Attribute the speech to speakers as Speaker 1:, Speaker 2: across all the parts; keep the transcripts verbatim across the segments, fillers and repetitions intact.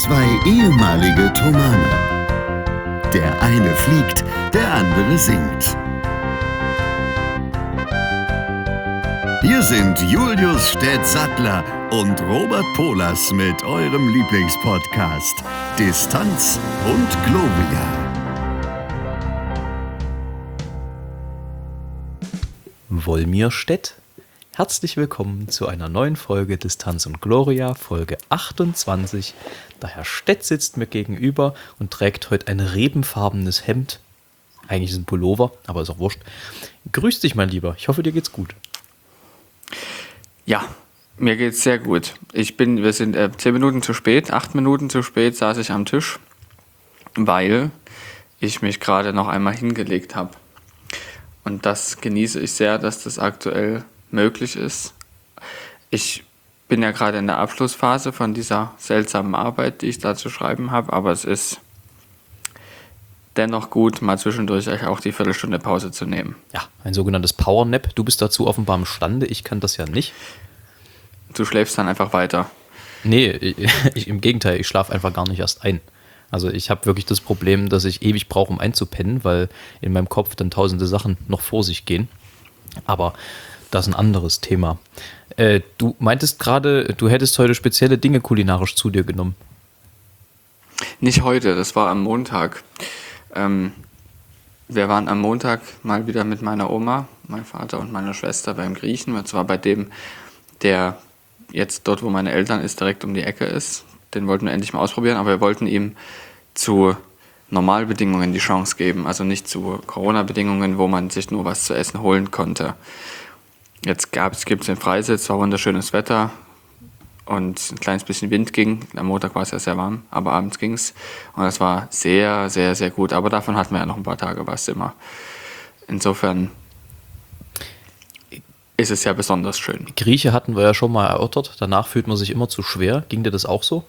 Speaker 1: Zwei ehemalige Tomane. Der eine fliegt, der andere singt. Hier sind Julius Städtsattler und Robert Polas mit eurem Lieblingspodcast Distanz und Gloria.
Speaker 2: Wolmirstedt. Herzlich willkommen zu einer neuen Folge Distanz und Gloria, Folge achtundzwanzig. Der Herr Stett sitzt mir gegenüber und trägt heute ein rebenfarbenes Hemd. Eigentlich ist es ein Pullover, aber ist auch wurscht. Grüß dich, mein Lieber. Ich hoffe, dir geht's gut.
Speaker 3: Ja, mir geht's sehr gut. Ich bin, wir sind äh, zehn Minuten zu spät, acht Minuten zu spät saß ich am Tisch, weil ich mich gerade noch einmal hingelegt habe. Und das genieße ich sehr, dass das aktuell möglich ist. Ich bin ja gerade in der Abschlussphase von dieser seltsamen Arbeit, die ich da zu schreiben habe, aber es ist dennoch gut, mal zwischendurch auch die Viertelstunde Pause zu nehmen.
Speaker 2: Ja, ein sogenanntes Powernap. Du bist dazu offenbar imstande, ich kann das ja nicht.
Speaker 3: Du schläfst dann einfach weiter.
Speaker 2: Nee, ich, im Gegenteil, ich schlafe einfach gar nicht erst ein. Also ich habe wirklich das Problem, dass ich ewig brauche, um einzupennen, weil in meinem Kopf dann tausende Sachen noch vor sich gehen. Aber das ist ein anderes Thema. Äh, du meintest gerade, du hättest heute spezielle Dinge kulinarisch zu dir genommen.
Speaker 3: Nicht heute, das war am Montag. Ähm, wir waren am Montag mal wieder mit meiner Oma, meinem Vater und meiner Schwester beim Griechen. Und zwar bei dem, der jetzt dort, wo meine Eltern ist, direkt um die Ecke ist. Den wollten wir endlich mal ausprobieren, aber wir wollten ihm zu Normalbedingungen die Chance geben. Also nicht zu Corona-Bedingungen, wo man sich nur was zu essen holen konnte. Jetzt gibt es den Freisitz, war wunderschönes Wetter und ein kleines bisschen Wind ging. Am Montag war es ja sehr warm, aber abends ging es. Und das war sehr, sehr, sehr gut. Aber davon hatten wir ja noch ein paar Tage was immer. Insofern ist es ja besonders schön.
Speaker 2: Grieche hatten wir ja schon mal erörtert. Danach fühlt man sich immer zu schwer. Ging dir das auch so?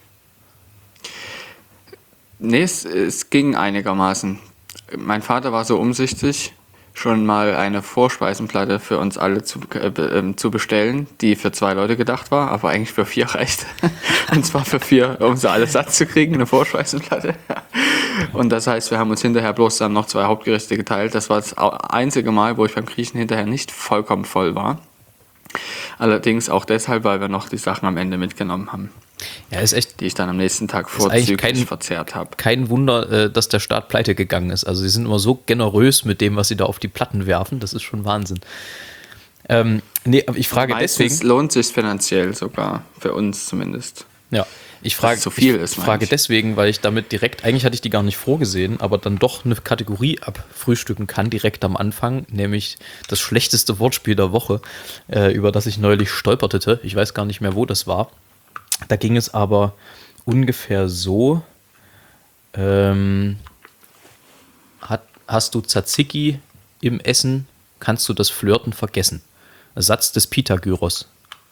Speaker 3: Nee, es, es ging einigermaßen. Mein Vater war so umsichtig, schon mal eine Vorspeisenplatte für uns alle zu, äh, zu bestellen, die für zwei Leute gedacht war, aber eigentlich für vier reicht. Und zwar für vier, um sie alle satt zu kriegen, eine Vorspeisenplatte. Und das heißt, wir haben uns hinterher bloß dann noch zwei Hauptgerichte geteilt. Das war das einzige Mal, wo ich beim Griechen hinterher nicht vollkommen voll war. Allerdings auch deshalb, weil wir noch die Sachen am Ende mitgenommen haben.
Speaker 2: Ja, ist echt,
Speaker 3: die ich dann am nächsten Tag vorzüglich kein, verzehrt habe.
Speaker 2: Kein Wunder, dass der Staat pleite gegangen ist. Also sie sind immer so generös mit dem, was sie da auf die Platten werfen. Das ist schon Wahnsinn. Ähm, nee, aber ich frage
Speaker 3: Meistens
Speaker 2: deswegen...
Speaker 3: lohnt sich finanziell sogar, für uns zumindest.
Speaker 2: Ja, ich frage,
Speaker 3: so viel
Speaker 2: ich
Speaker 3: ist,
Speaker 2: frage
Speaker 3: ich.
Speaker 2: deswegen, weil ich damit direkt, eigentlich hatte ich die gar nicht vorgesehen, aber dann doch eine Kategorie abfrühstücken kann, direkt am Anfang, nämlich das schlechteste Wortspiel der Woche, äh, über das ich neulich stolpertete. Ich weiß gar nicht mehr, wo das war. Da ging es aber ungefähr so, ähm, hat, hast du Tzatziki im Essen, kannst du das Flirten vergessen. Satz des Pythagoras.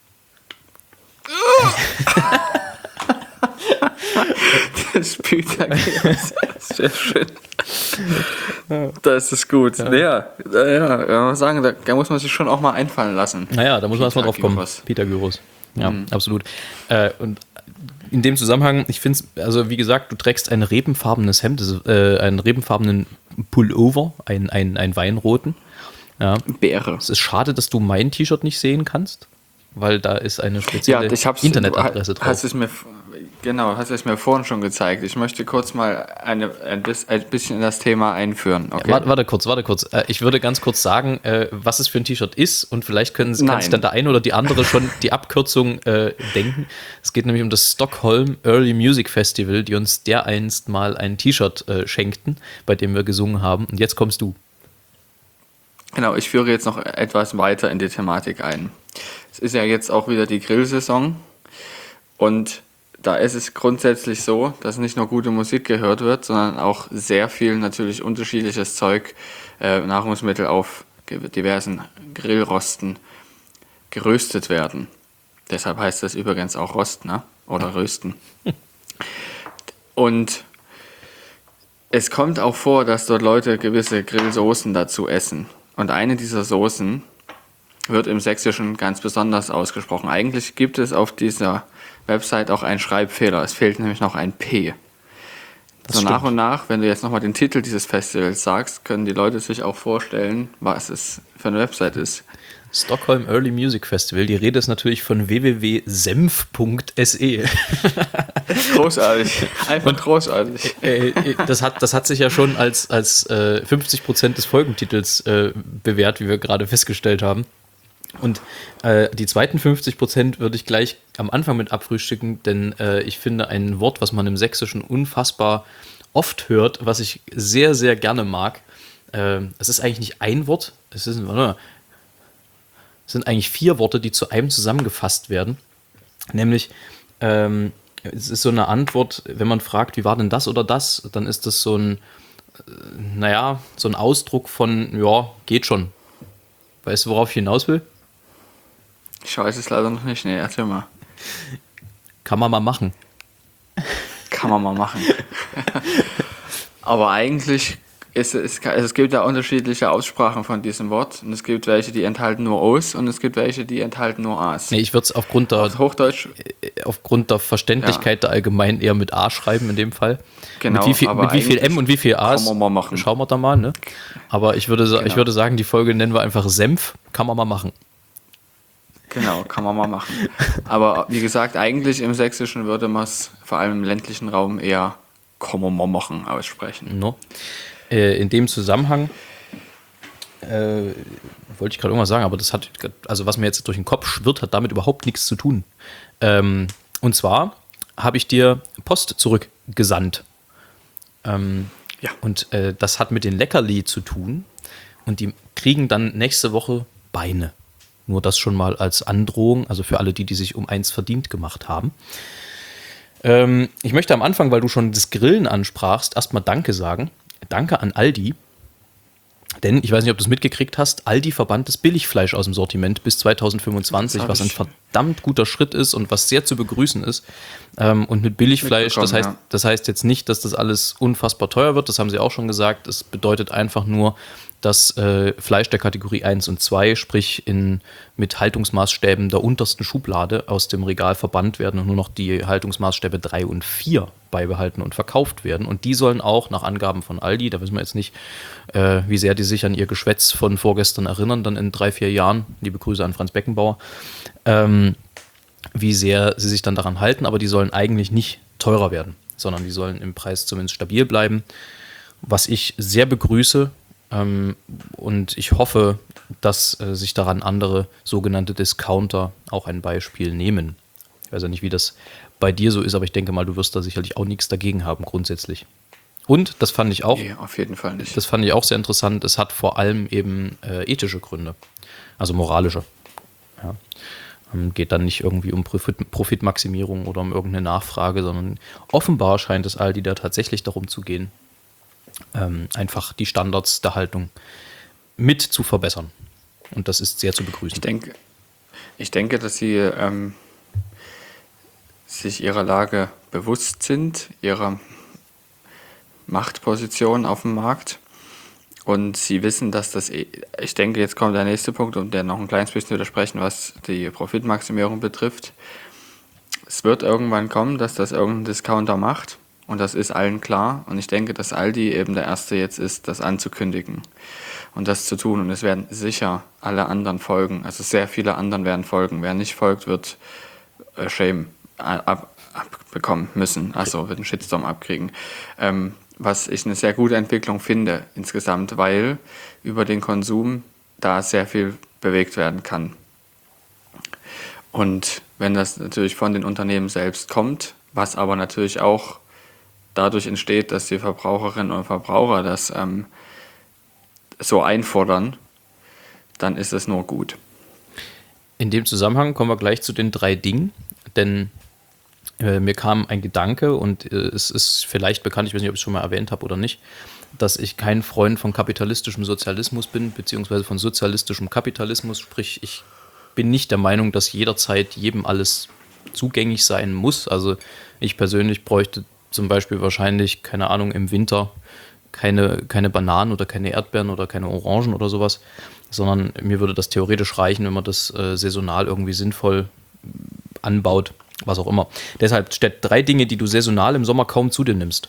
Speaker 3: Das Pythagoras, sehr schön. Das ist gut. Ja, ja, ja, ja muss sagen, da, da muss man sich schon auch mal einfallen lassen.
Speaker 2: Naja, da muss man erstmal drauf kommen. Pythagoras. Ja, mhm. Absolut. Äh, und in dem Zusammenhang, ich finde es, also wie gesagt, du trägst ein rebenfarbenes Hemd, also, äh, einen rebenfarbenen Pullover, einen, einen, einen weinroten. Ja.
Speaker 3: Beere.
Speaker 2: Es ist schade, dass du mein T-Shirt nicht sehen kannst, weil da ist eine spezielle
Speaker 3: ja, ich hab's,
Speaker 2: Internetadresse drauf.
Speaker 3: Hast es mir, genau, hast es mir vorhin schon gezeigt. Ich möchte kurz mal eine, ein bisschen in das Thema einführen. Okay?
Speaker 2: Ja, warte, warte kurz, warte kurz. Ich würde ganz kurz sagen, was es für ein T-Shirt ist und vielleicht können, kann sich dann der eine oder die andere schon die Abkürzung äh, denken. Es geht nämlich um das Stockholm Early Music Festival, die uns dereinst mal ein T-Shirt äh, schenkten, bei dem wir gesungen haben. Und jetzt kommst du.
Speaker 3: Genau, ich führe jetzt noch etwas weiter in die Thematik ein. Es ist ja jetzt auch wieder die Grillsaison und da ist es grundsätzlich so, dass nicht nur gute Musik gehört wird, sondern auch sehr viel natürlich unterschiedliches Zeug, äh, Nahrungsmittel auf diversen Grillrosten geröstet werden. Deshalb heißt das übrigens auch Rost, ne? Oder Rösten. Und es kommt auch vor, dass dort Leute gewisse Grillsoßen dazu essen. Und eine dieser Soßen wird im Sächsischen ganz besonders ausgesprochen. Eigentlich gibt es auf dieser Website auch ein Schreibfehler. Es fehlt nämlich noch ein P.
Speaker 2: Das
Speaker 3: so
Speaker 2: stimmt.
Speaker 3: nach und nach, wenn du jetzt nochmal den Titel dieses Festivals sagst, können die Leute sich auch vorstellen, was es für eine Website ist.
Speaker 2: Stockholm Early Music Festival. Die Rede ist natürlich von w w w punkt senf punkt s e.
Speaker 3: Großartig. Einfach großartig.
Speaker 2: Äh, das, hat, das hat sich ja schon als, als äh, fünfzig Prozent des Folgentitels äh, bewährt, wie wir gerade festgestellt haben. Und äh, die zweiten fünfzig Prozent würde ich gleich am Anfang mit abfrühstücken, denn äh, ich finde ein Wort, was man im Sächsischen unfassbar oft hört, was ich sehr, sehr gerne mag. Äh, es ist eigentlich nicht ein Wort, es ist, warte mal, es sind eigentlich vier Worte, die zu einem zusammengefasst werden. Nämlich, ähm, es ist so eine Antwort, wenn man fragt, wie war denn das oder das, dann ist das so ein, äh, naja, so ein Ausdruck von, ja, geht schon. Weißt du, worauf ich hinaus will?
Speaker 3: Ich weiß es leider noch nicht. Nee, erzähl mal.
Speaker 2: Kann man mal machen.
Speaker 3: Kann man mal machen. Aber eigentlich ist es, also es gibt ja unterschiedliche Aussprachen von diesem Wort. Und es gibt welche, die enthalten nur O's und es gibt welche, die enthalten nur A's.
Speaker 2: Nee, ich würde es aufgrund der,
Speaker 3: Auf Hochdeutsch,
Speaker 2: aufgrund der Verständlichkeit
Speaker 3: Ja.
Speaker 2: der Allgemeinen eher mit A schreiben in dem Fall.
Speaker 3: Genau,
Speaker 2: mit wie viel,
Speaker 3: aber
Speaker 2: mit wie viel M
Speaker 3: eigentlich
Speaker 2: und wie viel A's
Speaker 3: kann man mal machen.
Speaker 2: schauen wir da mal. Ne? Aber ich würde, sa- ich
Speaker 3: Genau.
Speaker 2: würde sagen, die Folge nennen wir einfach Senf. Kann man mal machen.
Speaker 3: genau, kann man mal machen. Aber wie gesagt, eigentlich im Sächsischen würde man es vor allem im ländlichen Raum eher kann man mal machen aussprechen.
Speaker 2: No. Äh, in dem Zusammenhang äh, wollte ich gerade irgendwas sagen, aber das hat, also was mir jetzt durch den Kopf schwirrt, hat damit überhaupt nichts zu tun. Ähm, und zwar habe ich dir Post zurückgesandt. Ähm,
Speaker 3: Ja.
Speaker 2: Und äh, das hat mit den Leckerli zu tun. Und die kriegen dann nächste Woche Beine. Nur das schon mal als Androhung, also für alle die, die sich um eins verdient gemacht haben. Ähm, ich möchte am Anfang, weil du schon das Grillen ansprachst, erstmal Danke sagen. Danke an Aldi. Denn, ich weiß nicht, ob du es mitgekriegt hast, Aldi verbannt das Billigfleisch aus dem Sortiment bis zweitausendfünfundzwanzig,
Speaker 3: Das hab
Speaker 2: was ein
Speaker 3: ich-
Speaker 2: verdammt guter Schritt ist und was sehr zu begrüßen ist. Ähm, und mit Billigfleisch, das heißt,
Speaker 3: Mitbekommen, ja.
Speaker 2: das heißt jetzt nicht, dass das alles unfassbar teuer wird, das haben sie auch schon gesagt. Es bedeutet einfach nur, dass äh, Fleisch der Kategorie eins und zwei, sprich in, mit Haltungsmaßstäben der untersten Schublade aus dem Regal verbannt werden und nur noch die Haltungsmaßstäbe drei und vier beibehalten und verkauft werden. Und die sollen auch nach Angaben von Aldi, da wissen wir jetzt nicht, äh, wie sehr die sich an ihr Geschwätz von vorgestern erinnern, dann in drei, vier Jahren, liebe Grüße an Franz Beckenbauer, ähm, wie sehr sie sich dann daran halten, aber die sollen eigentlich nicht teurer werden, sondern die sollen im Preis zumindest stabil bleiben, was ich sehr begrüße. Ähm, und ich hoffe, dass äh, sich daran andere sogenannte Discounter auch ein Beispiel nehmen. Ich weiß ja nicht, wie das bei dir so ist, aber ich denke mal, du wirst da sicherlich auch nichts dagegen haben, grundsätzlich. Und, das fand ich auch,
Speaker 3: Nee, auf jeden Fall nicht.
Speaker 2: das fand ich auch sehr interessant, es hat vor allem eben äh, ethische Gründe, also moralische. Ja. Ähm, geht dann nicht irgendwie um Profit, Profitmaximierung oder um irgendeine Nachfrage, sondern offenbar scheint es Aldi da tatsächlich darum zu gehen, ähm, einfach die Standards der Haltung mit zu verbessern. Und das ist sehr zu begrüßen.
Speaker 3: Ich denke, ich denke, dass sie ähm, sich ihrer Lage bewusst sind, ihrer Machtposition auf dem Markt. Und sie wissen, dass das, ich denke, jetzt kommt der nächste Punkt, um der noch ein kleines bisschen widersprechen, was die Profitmaximierung betrifft. Es wird irgendwann kommen, dass das irgendein Discounter macht. Und das ist allen klar. Und ich denke, dass Aldi eben der Erste jetzt ist, das anzukündigen und das zu tun. Und es werden sicher alle anderen folgen. Also sehr viele anderen werden folgen. Wer nicht folgt, wird äh, Shame ab, abbekommen müssen. Also wird einen Shitstorm abkriegen. Ähm, was ich eine sehr gute Entwicklung finde insgesamt, weil über den Konsum da sehr viel bewegt werden kann. Und wenn das natürlich von den Unternehmen selbst kommt, was aber natürlich auch dadurch entsteht, dass die Verbraucherinnen und Verbraucher das ähm, so einfordern, dann ist es nur gut.
Speaker 2: In dem Zusammenhang kommen wir gleich zu den drei Dingen, denn äh, mir kam ein Gedanke und äh, es ist vielleicht bekannt, ich weiß nicht, ob ich es schon mal erwähnt habe oder nicht, dass ich kein Freund von kapitalistischem Sozialismus bin, beziehungsweise von sozialistischem Kapitalismus, sprich ich bin nicht der Meinung, dass jederzeit jedem alles zugänglich sein muss. Also ich persönlich bräuchte zum Beispiel wahrscheinlich, keine Ahnung, im Winter keine, keine Bananen oder keine Erdbeeren oder keine Orangen oder sowas, sondern mir würde das theoretisch reichen, wenn man das äh, saisonal irgendwie sinnvoll anbaut was auch immer. Deshalb steht drei Dinge, die du saisonal im Sommer kaum zu dir nimmst.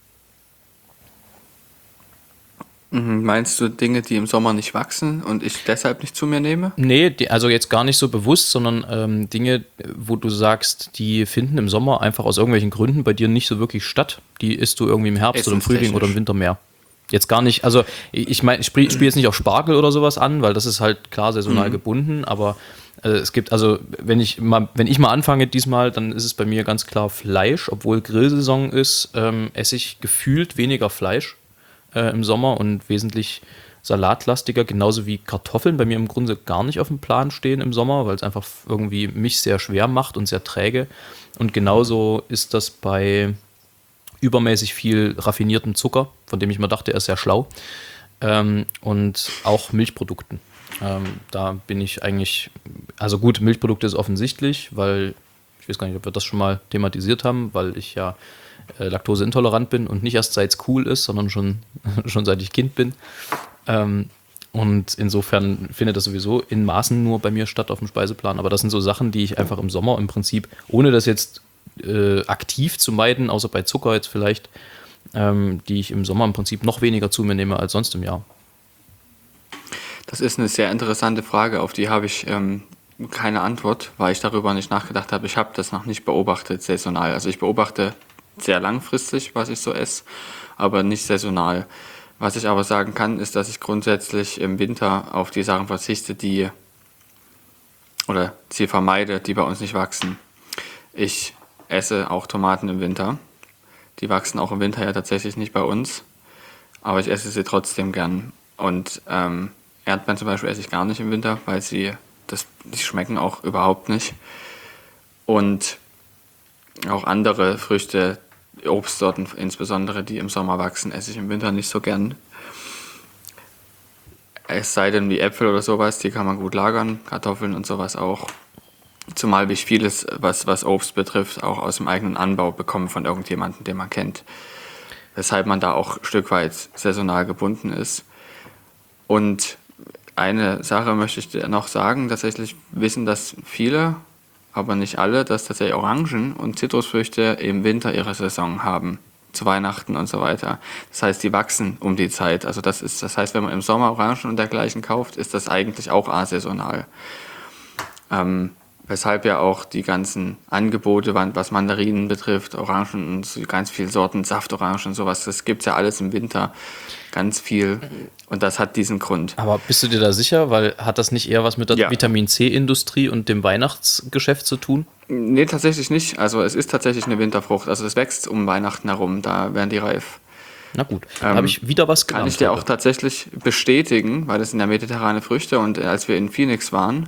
Speaker 3: Meinst du Dinge, die im Sommer nicht wachsen und ich deshalb nicht zu mir nehme?
Speaker 2: Nee, die, also jetzt gar nicht so bewusst, sondern ähm, Dinge, wo du sagst, die finden im Sommer einfach aus irgendwelchen Gründen bei dir nicht so wirklich statt. Die isst du irgendwie im Herbst oder im Frühling oder im Winter mehr. Jetzt gar nicht, also ich meine, ich spiele spiel jetzt nicht auf Spargel oder sowas an, weil das ist halt klar saisonal mhm. gebunden, aber äh, es gibt, also wenn ich mal, wenn ich mal anfange diesmal, dann ist es bei mir ganz klar Fleisch, obwohl Grillsaison ist, ähm, esse ich gefühlt weniger Fleisch äh, im Sommer und wesentlich salatlastiger, genauso wie Kartoffeln bei mir im Grunde gar nicht auf dem Plan stehen im Sommer, weil es einfach irgendwie mich sehr schwer macht und sehr träge. Und genauso ist das bei übermäßig viel raffinierten Zucker, von dem ich mir dachte, er ist sehr schlau. Ähm, und auch Milchprodukten. Ähm, da bin ich eigentlich, also gut, Milchprodukte ist offensichtlich, weil, ich weiß gar nicht, ob wir das schon mal thematisiert haben, weil ich ja äh, laktoseintolerant bin und nicht erst seit es cool ist, sondern schon, schon seit ich Kind bin. Ähm, und insofern findet das sowieso in Maßen nur bei mir statt auf dem Speiseplan. Aber das sind so Sachen, die ich einfach im Sommer im Prinzip, ohne das jetzt äh, aktiv zu meiden, außer bei Zucker jetzt vielleicht, ähm, die ich im Sommer im Prinzip noch weniger zu mir nehme als sonst im Jahr.
Speaker 3: Das ist eine sehr interessante Frage, auf die habe ich ähm, keine Antwort, weil ich darüber nicht nachgedacht habe. Ich habe das noch nicht beobachtet saisonal. Also ich beobachte sehr langfristig, was ich so esse, aber nicht saisonal. Was ich aber sagen kann, ist, dass ich grundsätzlich im Winter auf die Sachen verzichte, die oder sie vermeide, die bei uns nicht wachsen. Ich esse auch Tomaten im Winter. Die wachsen auch im Winter ja tatsächlich nicht bei uns, aber ich esse sie trotzdem gern. Und ähm, Erdbeeren zum Beispiel esse ich gar nicht im Winter, weil sie, das, die schmecken auch überhaupt nicht. Und auch andere Früchte, Obstsorten insbesondere, die im Sommer wachsen, esse ich im Winter nicht so gern. Es sei denn wie Äpfel oder sowas, die kann man gut lagern, Kartoffeln und sowas auch. Zumal ich vieles, was, was Obst betrifft, auch aus dem eigenen Anbau bekomme von irgendjemandem, den man kennt. Weshalb man da auch ein Stück weit saisonal gebunden ist. Und eine Sache möchte ich dir noch sagen, tatsächlich wissen das viele, aber nicht alle, dass tatsächlich Orangen und Zitrusfrüchte im Winter ihre Saison haben, zu Weihnachten und so weiter. Das heißt, die wachsen um die Zeit. Also das ist, das heißt, wenn man im Sommer Orangen und dergleichen kauft, ist das eigentlich auch asaisonal. Ähm, weshalb ja auch die ganzen Angebote, was Mandarinen betrifft, Orangen und so ganz viele Sorten, Saftorangen und sowas, das gibt es ja alles im Winter. Ganz viel. Und das hat diesen Grund.
Speaker 2: Aber bist du dir da sicher? Weil hat das nicht eher was mit der ja. Vitamin-C-Industrie und dem Weihnachtsgeschäft zu tun?
Speaker 3: Nee, tatsächlich nicht. Also es ist tatsächlich eine Winterfrucht. Also es wächst um Weihnachten herum, da werden die reif.
Speaker 2: Na gut, da ähm, habe ich wieder was gelernt.
Speaker 3: Kann ich dir auch tatsächlich bestätigen, weil das sind ja mediterrane Früchte und als wir in Phoenix waren,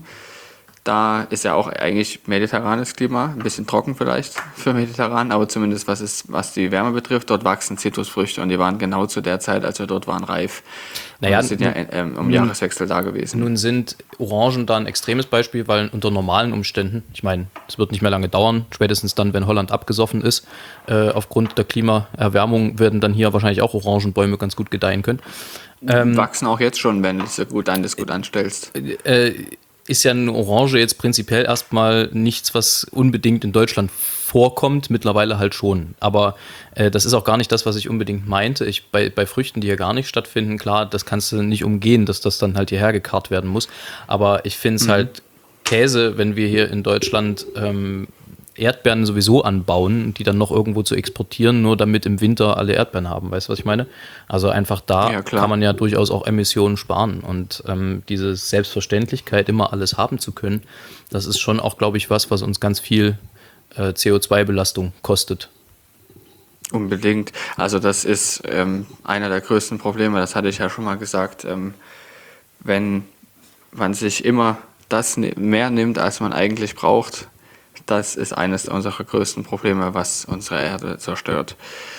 Speaker 3: da ist ja auch eigentlich mediterranes Klima, ein bisschen trocken vielleicht für mediterran, aber zumindest was, ist, was die Wärme betrifft, dort wachsen Zitrusfrüchte und die waren genau zu der Zeit, als wir dort waren, reif. Naja, und sind ja ähm, um nun, Jahreswechsel da gewesen.
Speaker 2: Nun sind Orangen da ein extremes Beispiel, weil unter normalen Umständen, ich meine, es wird nicht mehr lange dauern, spätestens dann, wenn Holland abgesoffen ist, äh, aufgrund der Klimaerwärmung werden dann hier wahrscheinlich auch Orangenbäume ganz gut gedeihen können.
Speaker 3: Ähm, wachsen auch jetzt schon, wenn du es gut, an, das gut anstellst.
Speaker 2: Äh, ist ja eine Orange jetzt prinzipiell erstmal nichts, was unbedingt in Deutschland vorkommt, mittlerweile halt schon. Aber äh, das ist auch gar nicht das, was ich unbedingt meinte. Ich, bei, bei Früchten, die hier gar nicht stattfinden, klar, das kannst du nicht umgehen, dass das dann halt hierher gekarrt werden muss. Aber ich finde es mhm. halt Käse, wenn wir hier in Deutschland ähm, Erdbeeren sowieso anbauen, die dann noch irgendwo zu exportieren, nur damit im Winter alle Erdbeeren haben. Weißt du, was ich meine? Also einfach da ja, kann man ja durchaus auch Emissionen sparen. Und ähm, diese Selbstverständlichkeit, immer alles haben zu können, das ist schon auch, glaube ich, was, was uns ganz viel äh, C O zwei Belastung kostet.
Speaker 3: Unbedingt. Also das ist ähm, einer der größten Probleme, das hatte ich ja schon mal gesagt, ähm, wenn man sich immer das mehr nimmt, als man eigentlich braucht. Das ist eines unserer größten Probleme, was unsere Erde zerstört.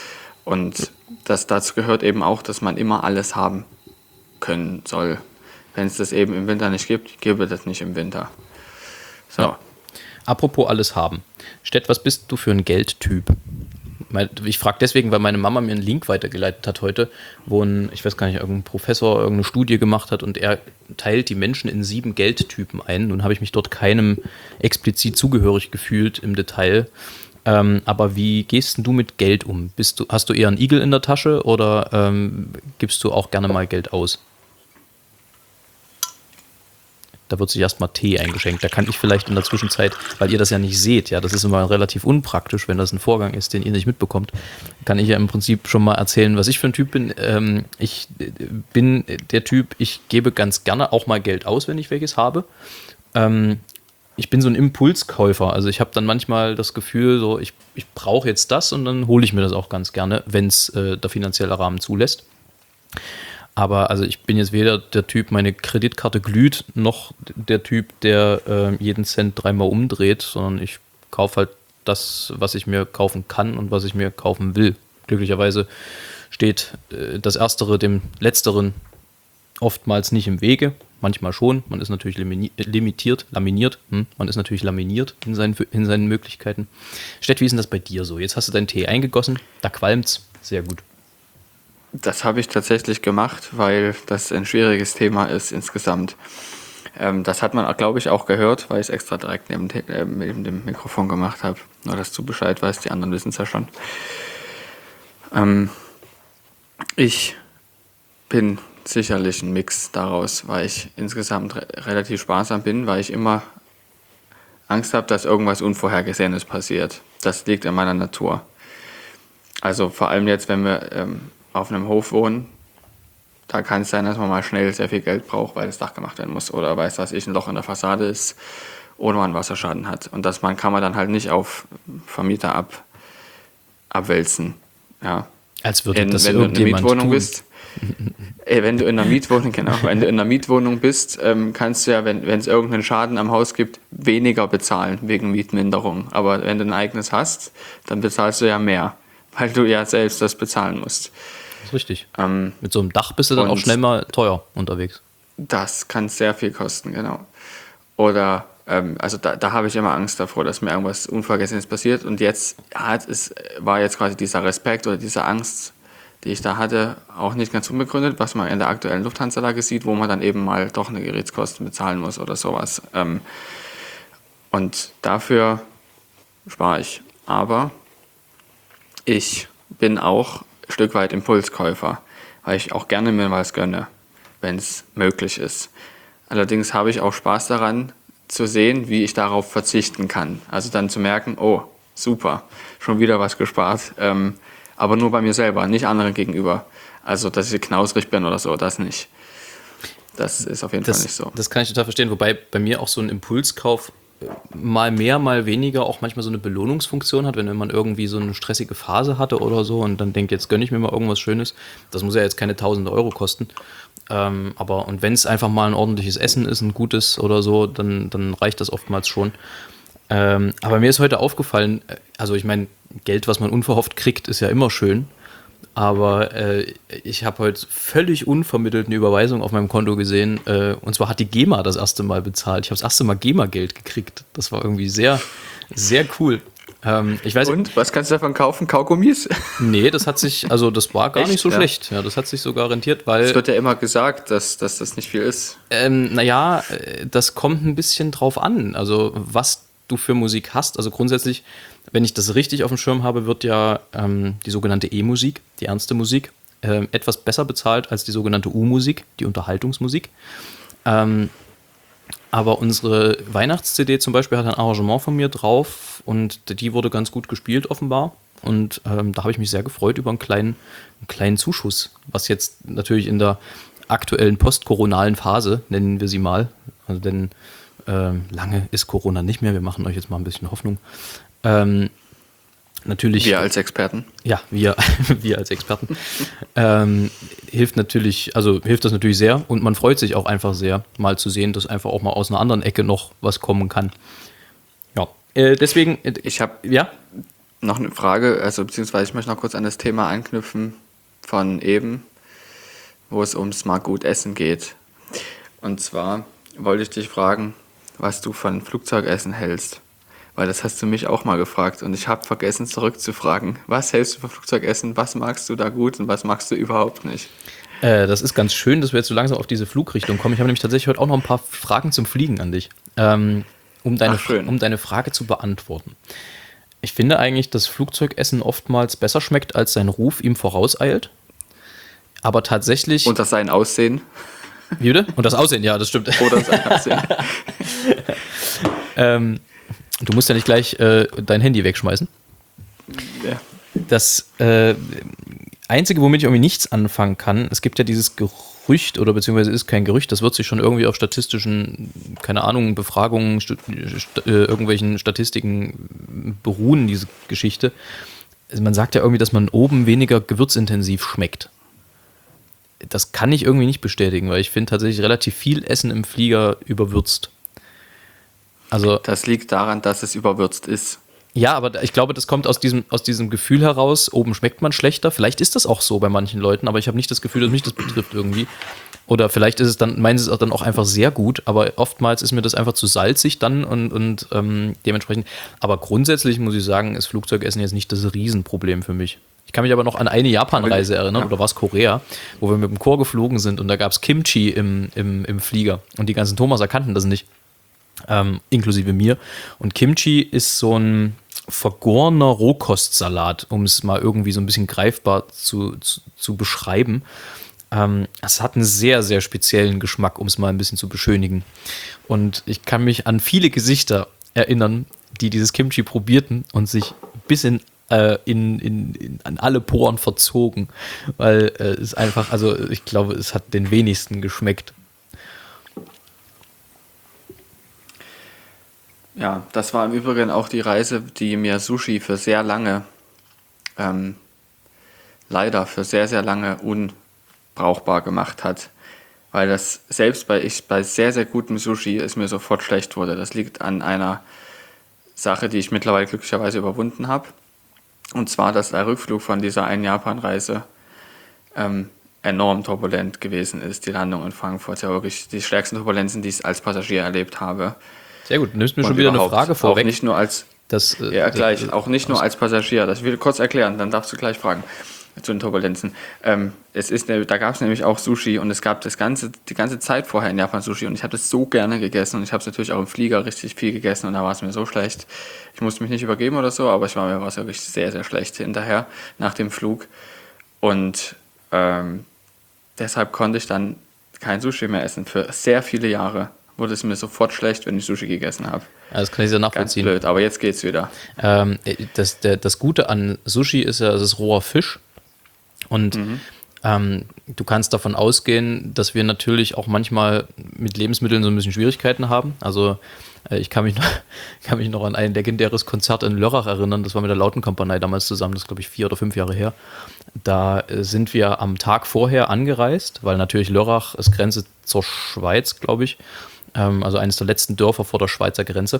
Speaker 3: Und das, dazu gehört eben auch, dass man immer alles haben können soll. Wenn es das eben im Winter nicht gibt, gäbe das nicht im Winter. So.
Speaker 2: Ja. Apropos alles haben. Stett, was bist du für ein Geldtyp? Mein, ich frage deswegen, weil meine Mama mir einen Link weitergeleitet hat heute, wo ein, ich weiß gar nicht, irgendein Professor irgendeine Studie gemacht hat und er teilt die Menschen in sieben Geldtypen ein. Nun habe ich mich dort keinem explizit zugehörig gefühlt im Detail. Ähm, aber wie gehst denn du mit Geld um? Bist du, hast du eher einen Igel in der Tasche oder ähm, gibst du auch gerne mal Geld aus? Da wird sich erstmal Tee eingeschenkt. Da kann ich vielleicht in der Zwischenzeit, weil ihr das ja nicht seht, ja, das ist immer relativ unpraktisch, wenn das ein Vorgang ist, den ihr nicht mitbekommt, kann ich ja im Prinzip schon mal erzählen, was ich für ein Typ bin. Ähm, ich bin der Typ, ich gebe ganz gerne auch mal Geld aus, wenn ich welches habe. Ähm, ich bin so ein Impulskäufer. Also ich habe dann manchmal das Gefühl, so ich, ich brauche jetzt das und dann hole ich mir das auch ganz gerne, wenn es äh, der finanzielle Rahmen zulässt. Aber also ich bin jetzt weder der Typ, meine Kreditkarte glüht, noch der Typ, der äh, jeden Cent dreimal umdreht, sondern ich kaufe halt das, was ich mir kaufen kann und was ich mir kaufen will. Glücklicherweise steht äh, das Erstere dem Letzteren oftmals nicht im Wege, manchmal schon. Man ist natürlich limini- limitiert, laminiert, hm? man ist natürlich laminiert in seinen, in seinen Möglichkeiten. Stett, wie ist denn das bei dir so? Jetzt hast du deinen Tee eingegossen, da qualmt's, sehr gut.
Speaker 3: Das habe ich tatsächlich gemacht, weil das ein schwieriges Thema ist insgesamt. Ähm, das hat man, glaube ich, auch gehört, weil ich es extra direkt neben, äh, neben dem Mikrofon gemacht habe. Nur, dass du Bescheid weißt, die anderen wissen es ja schon. Ähm, ich bin sicherlich ein Mix daraus, weil ich insgesamt re- relativ sparsam bin, weil ich immer Angst habe, dass irgendwas Unvorhergesehenes passiert. Das liegt in meiner Natur. Also vor allem jetzt, wenn wir ähm, auf einem Hof wohnen, da kann es sein, dass man mal schnell sehr viel Geld braucht, weil das Dach gemacht werden muss oder weiß was ich, ein Loch in der Fassade ist oder man einen Wasserschaden hat. Und das man kann man dann halt nicht auf Vermieter ab, abwälzen. Ja.
Speaker 2: Als würde
Speaker 3: in,
Speaker 2: das
Speaker 3: wenn
Speaker 2: irgendjemand
Speaker 3: du in einer Mietwohnung
Speaker 2: tun.
Speaker 3: bist, äh, wenn du in einer Mietwohnung, genau, wenn du in einer Mietwohnung bist, ähm, kannst du ja, wenn es irgendeinen Schaden am Haus gibt, weniger bezahlen wegen Mietminderung. Aber wenn du ein eigenes hast, dann bezahlst du ja mehr, weil du ja selbst das bezahlen musst.
Speaker 2: Das ist richtig.
Speaker 3: Ähm,
Speaker 2: Mit so einem Dach bist du dann auch
Speaker 3: und-
Speaker 2: schnell mal teuer unterwegs.
Speaker 3: Das kann sehr viel kosten, genau. Oder, ähm, also da, da habe ich immer Angst davor, dass mir irgendwas Unvorhergesehenes passiert. Und jetzt hat es, war jetzt quasi dieser Respekt oder diese Angst, die ich da hatte, auch nicht ganz unbegründet, was man in der aktuellen Lufthansa-Lage sieht, wo man dann eben mal doch eine Gerätskosten bezahlen muss oder sowas. Ähm, und dafür spare ich. Aber ich bin auch ein Stück weit Impulskäufer, weil ich auch gerne mir was gönne, wenn es möglich ist. Allerdings habe ich auch Spaß daran, zu sehen, wie ich darauf verzichten kann. Also dann zu merken, oh, super, schon wieder was gespart. Ähm, aber nur bei mir selber, nicht anderen gegenüber. Also, dass ich knausrig bin oder so, das nicht. Das ist auf jeden
Speaker 2: Das,
Speaker 3: Fall nicht so.
Speaker 2: das kann ich total verstehen, wobei bei mir auch so ein Impulskauf äh, mal mehr, mal weniger auch manchmal so eine Belohnungsfunktion hat, wenn man irgendwie so eine stressige Phase hatte oder so und dann denkt, jetzt gönne ich mir mal irgendwas Schönes. Das muss ja jetzt keine tausende Euro kosten. Ähm, aber und wenn es einfach mal ein ordentliches Essen ist, ein gutes oder so, dann, dann reicht das oftmals schon. Ähm, aber mir ist heute aufgefallen, äh, also ich meine, Geld, was man unverhofft kriegt, ist ja immer schön. Aber äh, ich habe heute völlig unvermittelt eine Überweisung auf meinem Konto gesehen. Äh, und zwar hat die GEMA das erste Mal bezahlt. Ich habe das erste Mal GEMA-Geld gekriegt. Das war irgendwie sehr, sehr cool. Ähm, ich weiß,
Speaker 3: Und, was kannst du davon kaufen? Kaugummis?
Speaker 2: nee, das hat sich, also das war gar
Speaker 3: Echt,
Speaker 2: nicht so
Speaker 3: ja?
Speaker 2: schlecht. Ja, das hat sich sogar rentiert, weil
Speaker 3: Es wird ja immer gesagt, dass, dass das nicht viel ist.
Speaker 2: Ähm, naja, äh, das kommt ein bisschen drauf an. Also, was du für Musik hast. Also, grundsätzlich, wenn ich das richtig auf dem Schirm habe, wird ja ähm, die sogenannte E-Musik, die ernste Musik, ähm, etwas besser bezahlt als die sogenannte U-Musik, die Unterhaltungsmusik. Ähm, aber unsere Weihnachts-C D zum Beispiel hat ein Arrangement von mir drauf und die wurde ganz gut gespielt, offenbar. Und ähm, da habe ich mich sehr gefreut über einen kleinen, einen kleinen Zuschuss, was jetzt natürlich in der aktuellen postkoronalen Phase, nennen wir sie mal, also denn ähm, lange ist Corona nicht mehr, wir machen euch jetzt mal ein bisschen Hoffnung. Ähm, natürlich,
Speaker 3: Wir als Experten.
Speaker 2: ja, wir, wir als Experten, ähm, hilft natürlich, also hilft das natürlich sehr und man freut sich auch einfach sehr, mal zu sehen, dass einfach auch mal aus einer anderen Ecke noch was kommen kann. Ja, äh, deswegen, äh,
Speaker 3: Ich habe
Speaker 2: ja,
Speaker 3: noch eine Frage, also beziehungsweise ich möchte noch kurz an das Thema anknüpfen von eben, wo es ums mal gut essen geht. Und zwar wollte ich dich fragen, was du von Flugzeugessen hältst. weil das hast du mich auch mal gefragt und ich habe vergessen zurückzufragen. Was hältst du von Flugzeugessen? Was magst du da gut und was magst du überhaupt nicht?
Speaker 2: Äh, das ist ganz schön, dass wir jetzt so langsam auf diese Flugrichtung kommen. Ich habe nämlich tatsächlich heute auch noch ein paar Fragen zum Fliegen an dich, ähm, um, deine,
Speaker 3: Ach, schön.
Speaker 2: um deine Frage zu beantworten. Ich finde eigentlich, dass Flugzeugessen oftmals besser schmeckt, als sein Ruf ihm vorauseilt. Aber tatsächlich...
Speaker 3: Und das sein Aussehen?
Speaker 2: Wie bitte? Und das Aussehen, ja, das stimmt.
Speaker 3: Oder sein Aussehen.
Speaker 2: ähm, du musst ja nicht gleich äh, dein Handy wegschmeißen.
Speaker 3: Ja.
Speaker 2: Das äh, Einzige, womit ich irgendwie nichts anfangen kann, es gibt ja dieses Gerücht, oder beziehungsweise ist kein Gerücht, das wird sich schon irgendwie auf statistischen, keine Ahnung, Befragungen, st- st- äh, irgendwelchen Statistiken beruhen, diese Geschichte. Also man sagt ja irgendwie, dass man oben weniger gewürzintensiv schmeckt. Das kann ich irgendwie nicht bestätigen, weil ich finde tatsächlich relativ viel Essen im Flieger überwürzt. Also,
Speaker 3: Das liegt daran, dass es überwürzt ist.
Speaker 2: ja, aber ich glaube, das kommt aus diesem, aus diesem Gefühl heraus, oben schmeckt man schlechter. Vielleicht ist das auch so bei manchen Leuten, aber ich habe nicht das Gefühl, dass mich das betrifft irgendwie. Oder vielleicht ist es dann, meinen sie es auch dann auch einfach sehr gut, aber oftmals ist mir das einfach zu salzig dann und, und ähm, dementsprechend. Aber grundsätzlich muss ich sagen, ist Flugzeugessen jetzt nicht das Riesenproblem für mich. Ich kann mich aber noch an eine Japan-Reise erinnern,
Speaker 3: Ja.
Speaker 2: oder war es Korea, wo wir mit dem Chor geflogen sind und da gab es Kimchi im, im, im Flieger und die ganzen Thomaser kannten das nicht, ähm, inklusive mir. Und Kimchi ist so ein vergorener Rohkostsalat, um es mal irgendwie so ein bisschen greifbar zu, zu, zu beschreiben. Ähm, es hat einen sehr, sehr speziellen Geschmack, um es mal ein bisschen zu beschönigen. Und ich kann mich an viele Gesichter erinnern, die dieses Kimchi probierten und sich bis in äh, in, in, in, an alle Poren verzogen, weil äh, es einfach, also ich glaube, es hat den wenigsten geschmeckt.
Speaker 3: Ja, das war im Übrigen auch die Reise, die mir Sushi für sehr lange, ähm, leider für sehr, sehr lange unbrauchbar gemacht hat. Weil das selbst bei, ich, bei sehr, sehr gutem Sushi es mir sofort schlecht wurde. Das liegt an einer Sache, die ich mittlerweile glücklicherweise überwunden habe. Und zwar, dass der Rückflug von dieser einen Japan-Reise ähm, enorm turbulent gewesen ist. Die Landung in Frankfurt, ja wirklich die stärksten Turbulenzen, die ich als Passagier erlebt habe.
Speaker 2: Sehr gut, du nimmst mir
Speaker 3: Und
Speaker 2: schon wieder eine
Speaker 3: überhaupt
Speaker 2: Frage vorweg.
Speaker 3: Auch nicht nur als,
Speaker 2: Das, äh,
Speaker 3: ja, gleich,
Speaker 2: das,
Speaker 3: auch nicht nur als Passagier. Das will ich kurz erklären, dann darfst du gleich fragen zu den Turbulenzen. Ähm, es ist, ne, da gab es nämlich auch Sushi und es gab das ganze, die ganze Zeit vorher in Japan Sushi und ich habe das so gerne gegessen und ich habe es natürlich auch im Flieger richtig viel gegessen und da war es mir so schlecht. Ich musste mich nicht übergeben oder so, aber ich war mir war es wirklich sehr, sehr schlecht hinterher nach dem Flug und ähm, deshalb konnte ich dann kein Sushi mehr essen. Für sehr viele Jahre wurde es mir sofort schlecht, wenn ich Sushi gegessen habe.
Speaker 2: Ja, das kann ich sehr
Speaker 3: Ganz
Speaker 2: nachvollziehen.
Speaker 3: blöd, aber jetzt geht's wieder.
Speaker 2: Ähm, das, der, das Gute an Sushi ist ja, es ist roher Fisch. Und
Speaker 3: Mhm.
Speaker 2: ähm, du kannst davon ausgehen, dass wir natürlich auch manchmal mit Lebensmitteln so ein bisschen Schwierigkeiten haben. Also äh, ich kann mich, noch, kann mich noch an ein legendäres Konzert in Lörrach erinnern. Das war mit der Lautenkompanie damals zusammen. Das ist, glaube ich, vier oder fünf Jahre her. Da äh, sind wir am Tag vorher angereist, weil natürlich Lörrach ist Grenze zur Schweiz, glaube ich. Ähm, also eines der letzten Dörfer vor der Schweizer Grenze.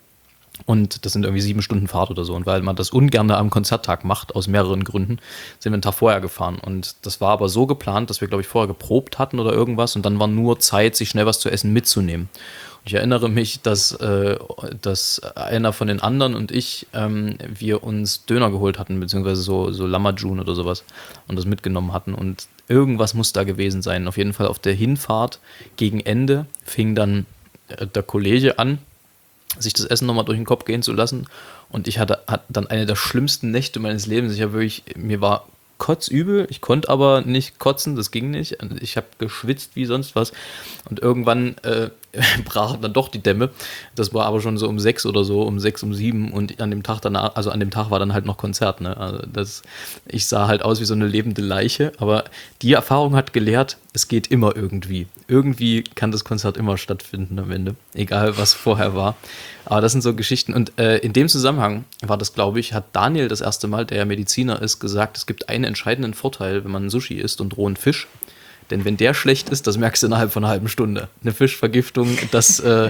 Speaker 2: Und das sind irgendwie sieben Stunden Fahrt oder so. Und weil man das ungern am Konzerttag macht, aus mehreren Gründen, sind wir einen Tag vorher gefahren. Und das war aber so geplant, dass wir, glaube ich, vorher geprobt hatten oder irgendwas. Und dann war nur Zeit, sich schnell was zu essen mitzunehmen. Und ich erinnere mich, dass, äh, dass einer von den anderen und ich, ähm, wir uns Döner geholt hatten, beziehungsweise so, so Lamajun oder sowas und das mitgenommen hatten. Und irgendwas muss da gewesen sein. Auf jeden Fall auf der Hinfahrt gegen Ende fing dann äh, der Kollege an, sich das Essen nochmal durch den Kopf gehen zu lassen. Und ich hatte, hatte dann eine der schlimmsten Nächte meines Lebens. Ich habe wirklich, mir war kotzübel, ich konnte aber nicht kotzen, das ging nicht. Ich habe geschwitzt wie sonst was. Und irgendwann äh, brach dann doch die Dämme. Das war aber schon so um sechs oder so, um sechs, um sieben. Und an dem Tag danach, also an dem Tag war dann halt noch Konzert. Ne? Also das, ich sah halt aus wie so eine lebende Leiche. Aber die Erfahrung hat gelehrt, es geht immer irgendwie. Irgendwie kann das Konzert immer stattfinden am Ende. Egal, was vorher war. Aber das sind so Geschichten. Und äh, in dem Zusammenhang war das, glaube ich, hat Daniel das erste Mal, der ja Mediziner ist, gesagt, es gibt einen entscheidenden Vorteil, wenn man Sushi isst und rohen Fisch. Denn wenn der schlecht ist, das merkst du innerhalb von einer halben Stunde. Eine Fischvergiftung, das, äh,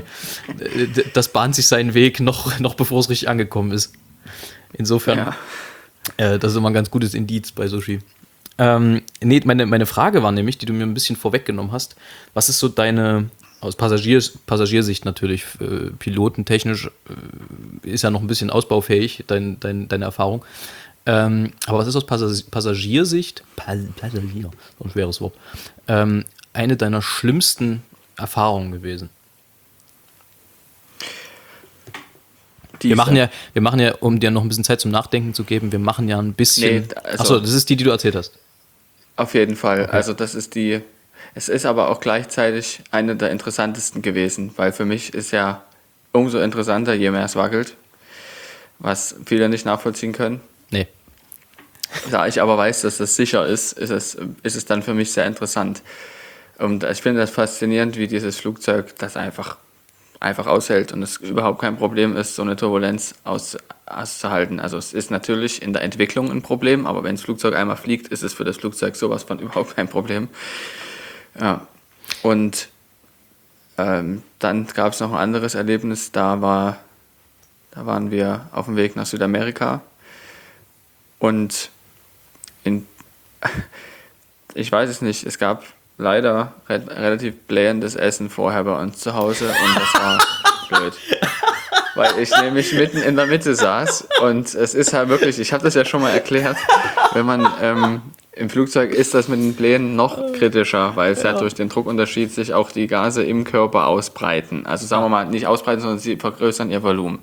Speaker 2: das bahnt sich seinen Weg, noch, noch bevor es richtig angekommen ist. Insofern,
Speaker 3: Ja.
Speaker 2: äh, das ist immer ein ganz gutes Indiz bei Sushi. Ähm, nee, meine, meine Frage war nämlich, die du mir ein bisschen vorweggenommen hast, was ist so deine, aus Passagiers, Passagiersicht natürlich, äh, pilotentechnisch äh, ist ja noch ein bisschen ausbaufähig, dein, dein, deine Erfahrung. Ähm, aber was ist aus Passag- Passagiersicht, Pas- Passagier, so ein schweres Wort, ähm, eine deiner schlimmsten Erfahrungen gewesen?
Speaker 3: Diese.
Speaker 2: Wir machen ja, wir machen ja, um dir noch ein bisschen Zeit zum Nachdenken zu geben, wir machen ja ein bisschen.
Speaker 3: Nee, also-
Speaker 2: Achso, das ist die, die du erzählt hast.
Speaker 3: Auf jeden Fall.
Speaker 2: Okay.
Speaker 3: Also das ist die, es ist aber auch gleichzeitig eine der interessantesten gewesen, weil für mich ist ja umso interessanter, je mehr es wackelt, was viele nicht nachvollziehen können.
Speaker 2: Nee.
Speaker 3: Da ich aber weiß, dass das sicher ist, ist es, ist es dann für mich sehr interessant. Und ich finde das faszinierend, wie dieses Flugzeug das einfach, einfach aushält und es überhaupt kein Problem ist, so eine Turbulenz aus, auszuhalten. Also es ist natürlich in der Entwicklung ein Problem, aber wenn das Flugzeug einmal fliegt, ist es für das Flugzeug sowas von überhaupt kein Problem. Ja. Und ähm, dann gab es noch ein anderes Erlebnis, da, war, da waren wir auf dem Weg nach Südamerika und in, ich weiß es nicht, es gab leider re- relativ blähendes Essen vorher bei uns zu Hause und das war blöd. Weil ich nämlich mitten in der Mitte saß und es ist halt wirklich, ich habe das ja schon mal erklärt, wenn man ähm, im Flugzeug ist das mit den Plänen noch kritischer, weil es ja. ja durch den Druckunterschied sich auch die Gase im Körper ausbreiten. Also sagen wir mal, nicht ausbreiten, sondern sie vergrößern ihr Volumen.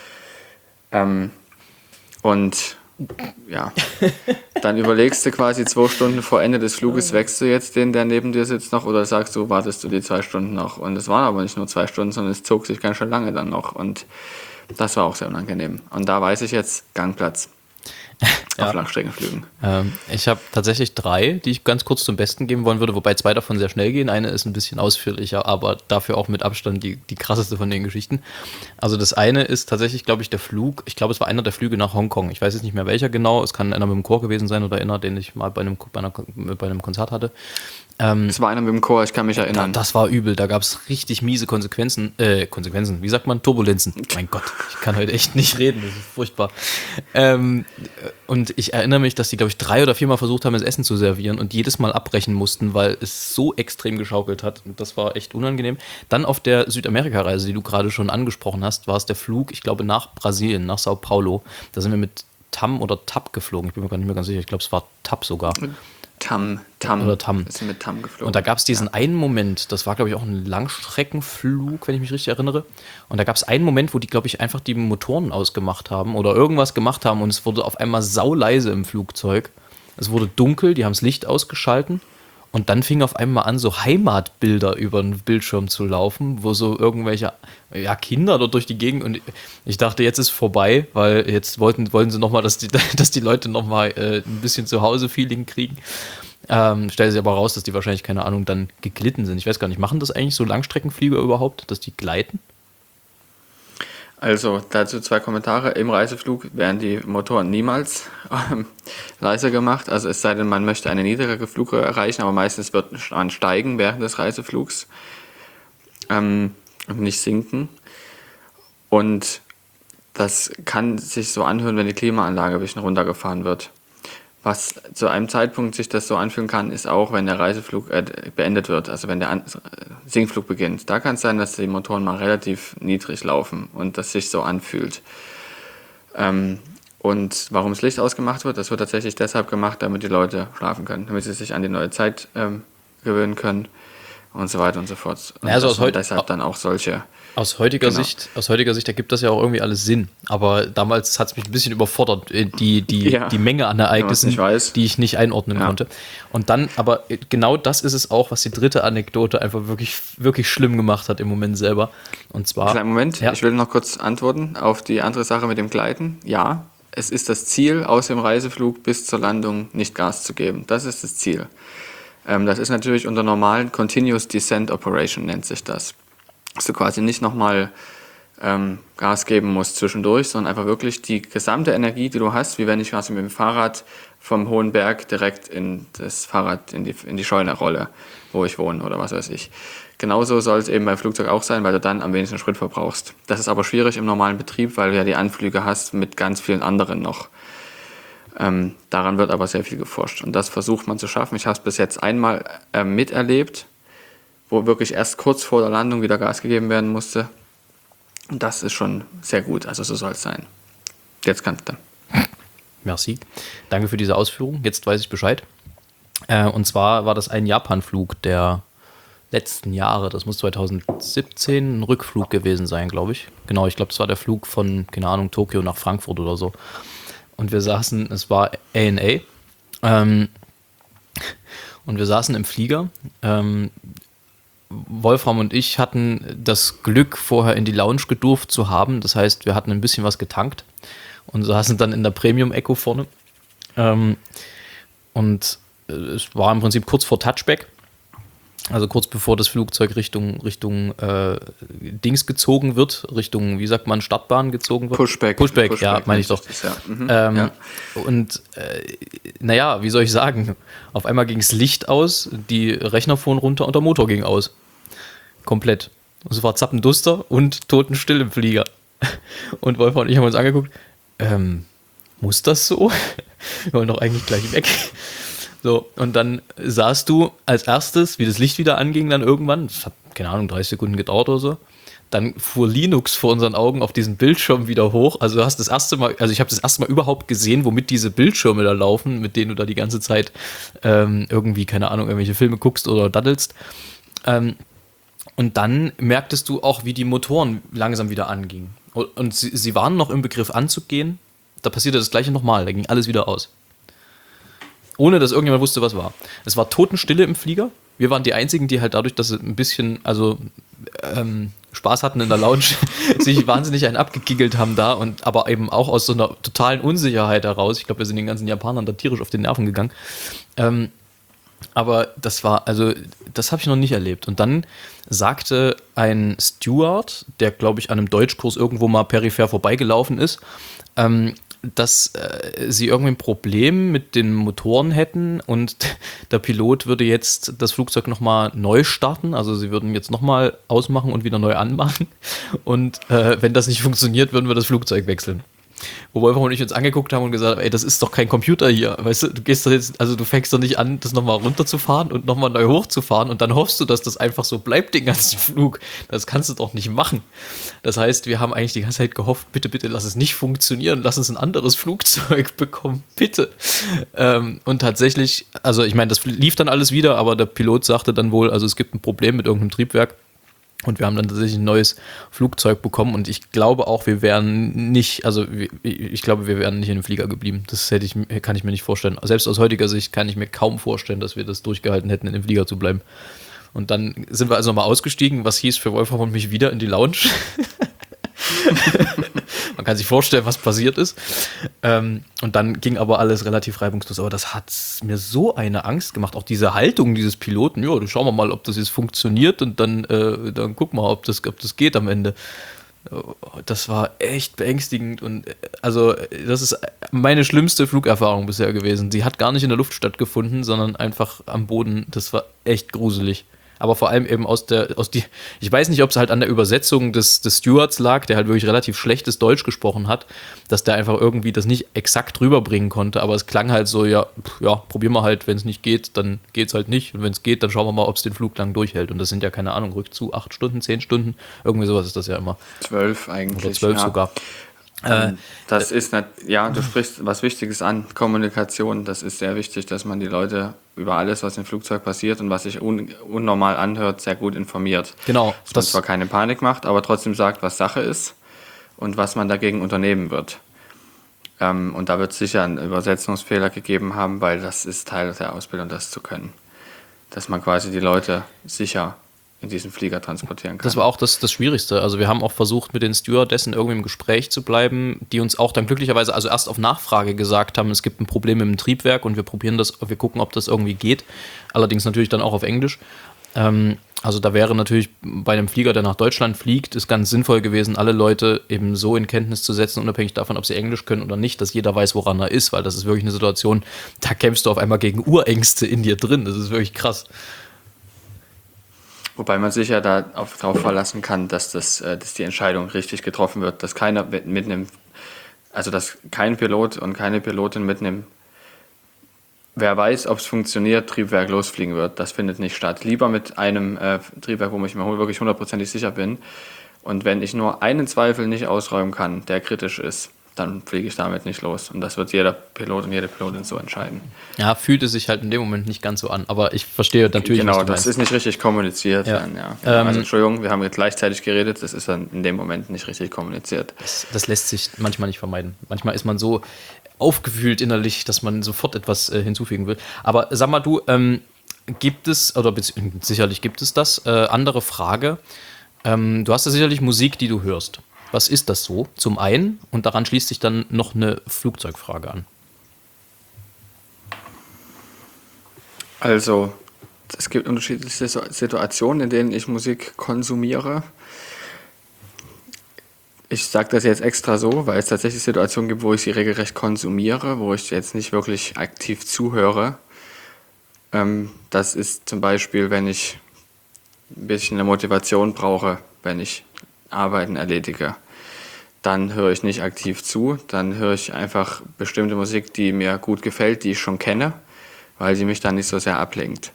Speaker 3: Ähm, und ja, dann überlegst du quasi zwei Stunden vor Ende des Fluges, wächst du jetzt den, der neben dir sitzt noch, oder sagst du, wartest du die zwei Stunden noch? Und es waren aber nicht nur zwei Stunden, sondern es zog sich ganz schön lange dann noch und das war auch sehr unangenehm. Und da weiß ich jetzt, Gangplatz
Speaker 2: Ja.
Speaker 3: auf Langstreckenflügen.
Speaker 2: Ähm, ich habe tatsächlich drei, die ich ganz kurz zum Besten geben wollen würde, wobei zwei davon sehr schnell gehen. Eine ist ein bisschen ausführlicher, aber dafür auch mit Abstand die, die krasseste von den Geschichten. Also das eine ist tatsächlich, glaube ich, der Flug. Ich glaube, es war einer der Flüge nach Hongkong. Ich weiß jetzt nicht mehr welcher genau. Es kann einer mit dem Chor gewesen sein oder einer, den ich mal bei einem, bei einer, bei einem Konzert hatte. Ähm,
Speaker 3: Es war einer mit dem Chor, ich kann mich
Speaker 2: da,
Speaker 3: erinnern.
Speaker 2: das war übel. Da gab es richtig miese Konsequenzen. Äh, Konsequenzen, wie sagt man? Turbulenzen. Mein Gott, ich kann heute echt nicht reden. Das ist furchtbar. Ähm, und ich erinnere mich, dass die, glaube ich, drei oder viermal versucht haben, das Essen zu servieren und jedes Mal abbrechen mussten, weil es so extrem geschaukelt hat. Und das war echt unangenehm. Dann auf der Südamerika-Reise, die du gerade schon angesprochen hast, war es der Flug, ich glaube, nach Brasilien, nach Sao Paulo. Da sind wir mit TAM oder TAP geflogen. Ich bin mir gar nicht mehr ganz sicher. Ich glaube, es war TAP sogar.
Speaker 3: Tam, Tam.
Speaker 2: Oder Tam.
Speaker 3: Ist mit Tam geflogen.
Speaker 2: Und da gab es diesen
Speaker 3: Ja.
Speaker 2: einen Moment, das war, glaube ich, auch ein Langstreckenflug, wenn ich mich richtig erinnere. Und da gab es einen Moment, wo die, glaube ich, einfach die Motoren ausgemacht haben oder irgendwas gemacht haben und es wurde auf einmal sauleise im Flugzeug. Es wurde dunkel, die haben das Licht ausgeschalten und dann fing auf einmal an, so Heimatbilder über den Bildschirm zu laufen, wo so irgendwelche ja, Kinder dort durch die Gegend und ich dachte, jetzt ist vorbei, weil jetzt wollten, wollten sie nochmal, dass die, dass die Leute nochmal äh, ein bisschen Zuhause-Feeling kriegen. Ähm, stellt sich aber raus, dass die wahrscheinlich, keine Ahnung, dann geglitten sind. Ich weiß gar nicht, machen das eigentlich so Langstreckenflieger überhaupt, dass die gleiten?
Speaker 3: Also dazu zwei Kommentare. Im Reiseflug werden die Motoren niemals ähm, leiser gemacht. Also es sei denn, man möchte eine niedrigere Flughöhe erreichen, aber meistens wird man steigen während des Reiseflugs ähm, und nicht sinken. Und das kann sich so anhören, wenn die Klimaanlage ein bisschen runtergefahren wird. Was zu einem Zeitpunkt sich das so anfühlen kann, ist auch, wenn der Reiseflug äh, beendet wird, also wenn der An- Sinkflug beginnt. Da kann es sein, dass die Motoren mal relativ niedrig laufen und das sich so anfühlt. Ähm, und warum das Licht ausgemacht wird, das wird tatsächlich deshalb gemacht, damit die Leute schlafen können, damit sie sich an die neue Zeit ähm, gewöhnen können und so weiter und so fort. Und
Speaker 2: Also aus
Speaker 3: dass man
Speaker 2: heut-
Speaker 3: deshalb dann auch solche...
Speaker 2: Aus heutiger,
Speaker 3: Genau.
Speaker 2: Sicht, aus heutiger Sicht ergibt das ja auch irgendwie alles Sinn. Aber damals hat es mich ein bisschen überfordert, äh, die, die,
Speaker 3: Ja,
Speaker 2: die Menge an
Speaker 3: wenn
Speaker 2: Ereignissen,
Speaker 3: man's nicht weiß.
Speaker 2: die ich nicht einordnen
Speaker 3: Ja.
Speaker 2: konnte. Und dann, aber genau das ist es auch, was die dritte Anekdote einfach wirklich, wirklich schlimm gemacht hat im Moment selber. Und zwar.
Speaker 3: Kleinen Moment,
Speaker 2: Ja.
Speaker 3: ich will noch kurz antworten auf die andere Sache mit dem Gleiten. Ja, es ist das Ziel, aus dem Reiseflug bis zur Landung nicht Gas zu geben. Das ist das Ziel. Ähm, das ist natürlich unter normalen Continuous Descent Operation, nennt sich das. Dass du quasi nicht nochmal ähm, Gas geben musst zwischendurch, sondern einfach wirklich die gesamte Energie, die du hast, wie wenn ich quasi mit dem Fahrrad vom hohen Berg direkt in das Fahrrad, in die, in die Scheune rolle, wo ich wohne oder was weiß ich. Genauso soll es eben beim Flugzeug auch sein, weil du dann am wenigsten Sprit verbrauchst. Das ist aber schwierig im normalen Betrieb, weil du ja die Anflüge hast mit ganz vielen anderen noch. Ähm, daran wird aber sehr viel geforscht und das versucht man zu schaffen. Ich habe es bis jetzt einmal äh, miterlebt wo wirklich erst kurz vor der Landung wieder Gas gegeben werden musste. Und das ist schon sehr gut, also so soll es sein. Jetzt kannst du.
Speaker 2: Merci. Danke für diese Ausführung. Jetzt weiß ich Bescheid. Äh, und zwar war das ein Japan-Flug der letzten Jahre. Das muss zwanzig siebzehn ein Rückflug gewesen sein, glaube ich. Genau, ich glaube, das war der Flug von, keine Ahnung, Tokio nach Frankfurt oder so. Und wir saßen, es war A N A. Ähm, und wir saßen im Flieger. Ähm, Wolfram und ich hatten das Glück, vorher in die Lounge gedurft zu haben. Das heißt, wir hatten ein bisschen was getankt und saßen dann in der Premium-Echo vorne. Ähm, und es war im Prinzip kurz vor Touchback, also kurz bevor das Flugzeug Richtung, Richtung äh, Dings gezogen wird, Richtung, wie sagt man, Startbahn gezogen wird.
Speaker 3: Pushback.
Speaker 2: Pushback,
Speaker 3: Pushback
Speaker 2: ja, meine ich doch.
Speaker 3: Das, ja. Mhm.
Speaker 2: Ähm,
Speaker 3: ja.
Speaker 2: Und äh, naja, wie soll ich sagen, auf einmal ging das Licht aus, die Rechner fuhren runter und der Motor ging aus. Komplett. Und es war zappenduster und totenstill im Flieger. Und Wolfram und ich haben uns angeguckt, ähm, muss das so? Wir wollen doch eigentlich gleich weg. So, und dann sahst du als erstes, wie das Licht wieder anging dann irgendwann, das hat, keine Ahnung, dreißig Sekunden gedauert oder so, dann fuhr Linux vor unseren Augen auf diesen Bildschirm wieder hoch. Also du hast das erste Mal, also ich habe das erste Mal überhaupt gesehen, womit diese Bildschirme da laufen, mit denen du da die ganze Zeit ähm, irgendwie, keine Ahnung, irgendwelche Filme guckst oder daddelst. Ähm, und dann merktest du auch, wie die Motoren langsam wieder angingen. Und, und sie, sie waren noch im Begriff anzugehen, da passierte das Gleiche nochmal, da ging alles wieder aus. Ohne, dass irgendjemand wusste, was war. Es war Totenstille im Flieger. Wir waren die Einzigen, die halt dadurch, dass sie ein bisschen, also ähm, Spaß hatten in der Lounge, sich wahnsinnig einen abgegiggelt haben da und aber eben auch aus so einer totalen Unsicherheit heraus. Ich glaube, wir sind den ganzen Japanern da tierisch auf den Nerven gegangen. Ähm, aber das war, also das habe ich noch nicht erlebt. Und dann sagte ein Steward, der glaube ich an einem Deutschkurs irgendwo mal peripher vorbeigelaufen ist, ähm, dass äh, sie irgendwie ein Problem mit den Motoren hätten und der Pilot würde jetzt das Flugzeug nochmal neu starten, also sie würden jetzt nochmal ausmachen und wieder neu anmachen und äh, wenn das nicht funktioniert, würden wir das Flugzeug wechseln. Wo Wolfram und ich uns angeguckt haben und gesagt haben, ey, das ist doch kein Computer hier, weißt du, du gehst doch jetzt, also du fängst doch nicht an, das nochmal runterzufahren und nochmal neu hochzufahren und dann hoffst du, dass das einfach so bleibt den ganzen Flug. Das kannst du doch nicht machen. Das heißt, wir haben eigentlich die ganze Zeit gehofft, bitte, bitte, lass es nicht funktionieren, lass uns ein anderes Flugzeug bekommen, bitte. Ähm, und tatsächlich, also ich meine, das lief dann alles wieder, aber der Pilot sagte dann wohl, also es gibt ein Problem mit irgendeinem Triebwerk. Und wir haben dann tatsächlich ein neues Flugzeug bekommen und ich glaube auch, wir wären nicht, also ich glaube, wir wären nicht in dem Flieger geblieben. Das hätte ich, kann ich mir nicht vorstellen. Selbst aus heutiger Sicht kann ich mir kaum vorstellen, dass wir das durchgehalten hätten, in dem Flieger zu bleiben. Und dann sind wir also nochmal ausgestiegen, was hieß für Wolfram und mich wieder in die Lounge. Man kann sich vorstellen, was passiert ist. Ähm, und dann ging aber alles relativ reibungslos. Aber das hat mir so eine Angst gemacht. Auch diese Haltung dieses Piloten. Ja, du schauen wir mal, ob das jetzt funktioniert und dann, äh, dann guck mal, ob das, ob das geht am Ende. Das war echt beängstigend. Und also, das ist meine schlimmste Flugerfahrung bisher gewesen. Sie hat gar nicht in der Luft stattgefunden, sondern einfach am Boden. Das war echt gruselig. Aber vor allem eben aus der, aus die, ich weiß nicht, ob es halt an der Übersetzung des, des Stewards lag, der halt wirklich relativ schlechtes Deutsch gesprochen hat, dass der einfach irgendwie das nicht exakt rüberbringen konnte, aber es klang halt so, ja, ja, probieren wir halt, wenn es nicht geht, dann geht's halt nicht und wenn es geht, dann schauen wir mal, ob es den Flug lang durchhält und das sind ja, keine Ahnung, Rückzug, acht Stunden, zehn Stunden, irgendwie sowas ist das ja immer.
Speaker 3: Zwölf eigentlich.
Speaker 2: Oder zwölf
Speaker 3: ja.
Speaker 2: sogar.
Speaker 3: Ähm, das ist nicht, ja, du sprichst was Wichtiges an, Kommunikation, das ist sehr wichtig, dass man die Leute über alles, was im Flugzeug passiert und was sich un, unnormal anhört, sehr gut informiert.
Speaker 2: Genau.
Speaker 3: Dass man zwar keine Panik macht, aber trotzdem sagt, was Sache ist und was man dagegen unternehmen wird. Ähm, und da wird es sicher einen Übersetzungsfehler gegeben haben, weil das ist Teil der Ausbildung, das zu können. Dass man quasi die Leute sicher in diesen Flieger transportieren kann.
Speaker 2: Das war auch das, das Schwierigste. Also wir haben auch versucht, mit den Stewardessen irgendwie im Gespräch zu bleiben, die uns auch dann glücklicherweise, also erst auf Nachfrage gesagt haben, es gibt ein Problem im Triebwerk und wir probieren das, wir gucken, ob das irgendwie geht. Allerdings natürlich dann auch auf Englisch. Ähm, also da wäre natürlich bei einem Flieger, der nach Deutschland fliegt, ist ganz sinnvoll gewesen, alle Leute eben so in Kenntnis zu setzen, unabhängig davon, ob sie Englisch können oder nicht, dass jeder weiß, woran er ist, weil das ist wirklich eine Situation, da kämpfst du auf einmal gegen Urängste in dir drin. Das ist wirklich krass.
Speaker 3: Wobei man sich ja darauf verlassen kann, dass, das, dass die Entscheidung richtig getroffen wird, dass keiner mit einem, also dass kein Pilot und keine Pilotin mit einem wer weiß, ob es funktioniert, Triebwerk losfliegen wird. Das findet nicht statt. Lieber mit einem äh, Triebwerk, wo ich mir wirklich hundertprozentig sicher bin. Und wenn ich nur einen Zweifel nicht ausräumen kann, der kritisch ist, dann fliege ich damit nicht los. Und das wird jeder Pilot und jede Pilotin so entscheiden.
Speaker 2: Ja, fühlt es sich halt in dem Moment nicht ganz so an. Aber ich verstehe natürlich,
Speaker 3: genau,
Speaker 2: was du
Speaker 3: das
Speaker 2: meinst.
Speaker 3: ist nicht richtig kommuniziert.
Speaker 2: Ja.
Speaker 3: Dann, ja.
Speaker 2: Ähm,
Speaker 3: also Entschuldigung, wir haben jetzt gleichzeitig geredet. Das ist dann in dem Moment nicht richtig kommuniziert.
Speaker 2: Das, das lässt sich manchmal nicht vermeiden. Manchmal ist man so aufgewühlt innerlich, dass man sofort etwas äh, hinzufügen will. Aber sag mal du, ähm, gibt es, oder sicherlich gibt es das, äh, andere Frage, ähm, du hast ja sicherlich Musik, die du hörst. Was ist das so? Zum einen, und daran schließt sich dann noch eine Flugzeugfrage an.
Speaker 3: Also, es gibt unterschiedliche Situationen, in denen ich Musik konsumiere. Ich sage das jetzt extra so, weil es tatsächlich Situationen gibt, wo ich sie regelrecht konsumiere, wo ich jetzt nicht wirklich aktiv zuhöre. Ähm, das ist zum Beispiel, wenn ich ein bisschen eine Motivation brauche, wenn ich Arbeiten erledige. Dann höre ich nicht aktiv zu, dann höre ich einfach bestimmte Musik, die mir gut gefällt, die ich schon kenne, weil sie mich dann nicht so sehr ablenkt.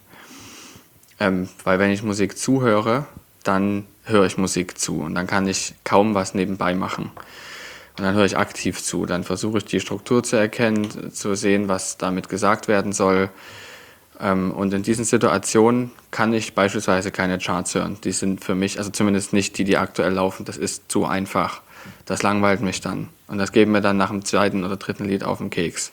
Speaker 3: Ähm, weil wenn ich Musik zuhöre, dann höre ich Musik zu und dann kann ich kaum was nebenbei machen. Und dann höre ich aktiv zu, dann versuche ich die Struktur zu erkennen, zu sehen, was damit gesagt werden soll. Ähm, und in diesen Situationen kann ich beispielsweise keine Charts hören. Die sind für mich, also zumindest nicht die, die aktuell laufen, das ist zu einfach. Das langweilt mich dann. Und das geben mir dann nach dem zweiten oder dritten Lied auf den Keks.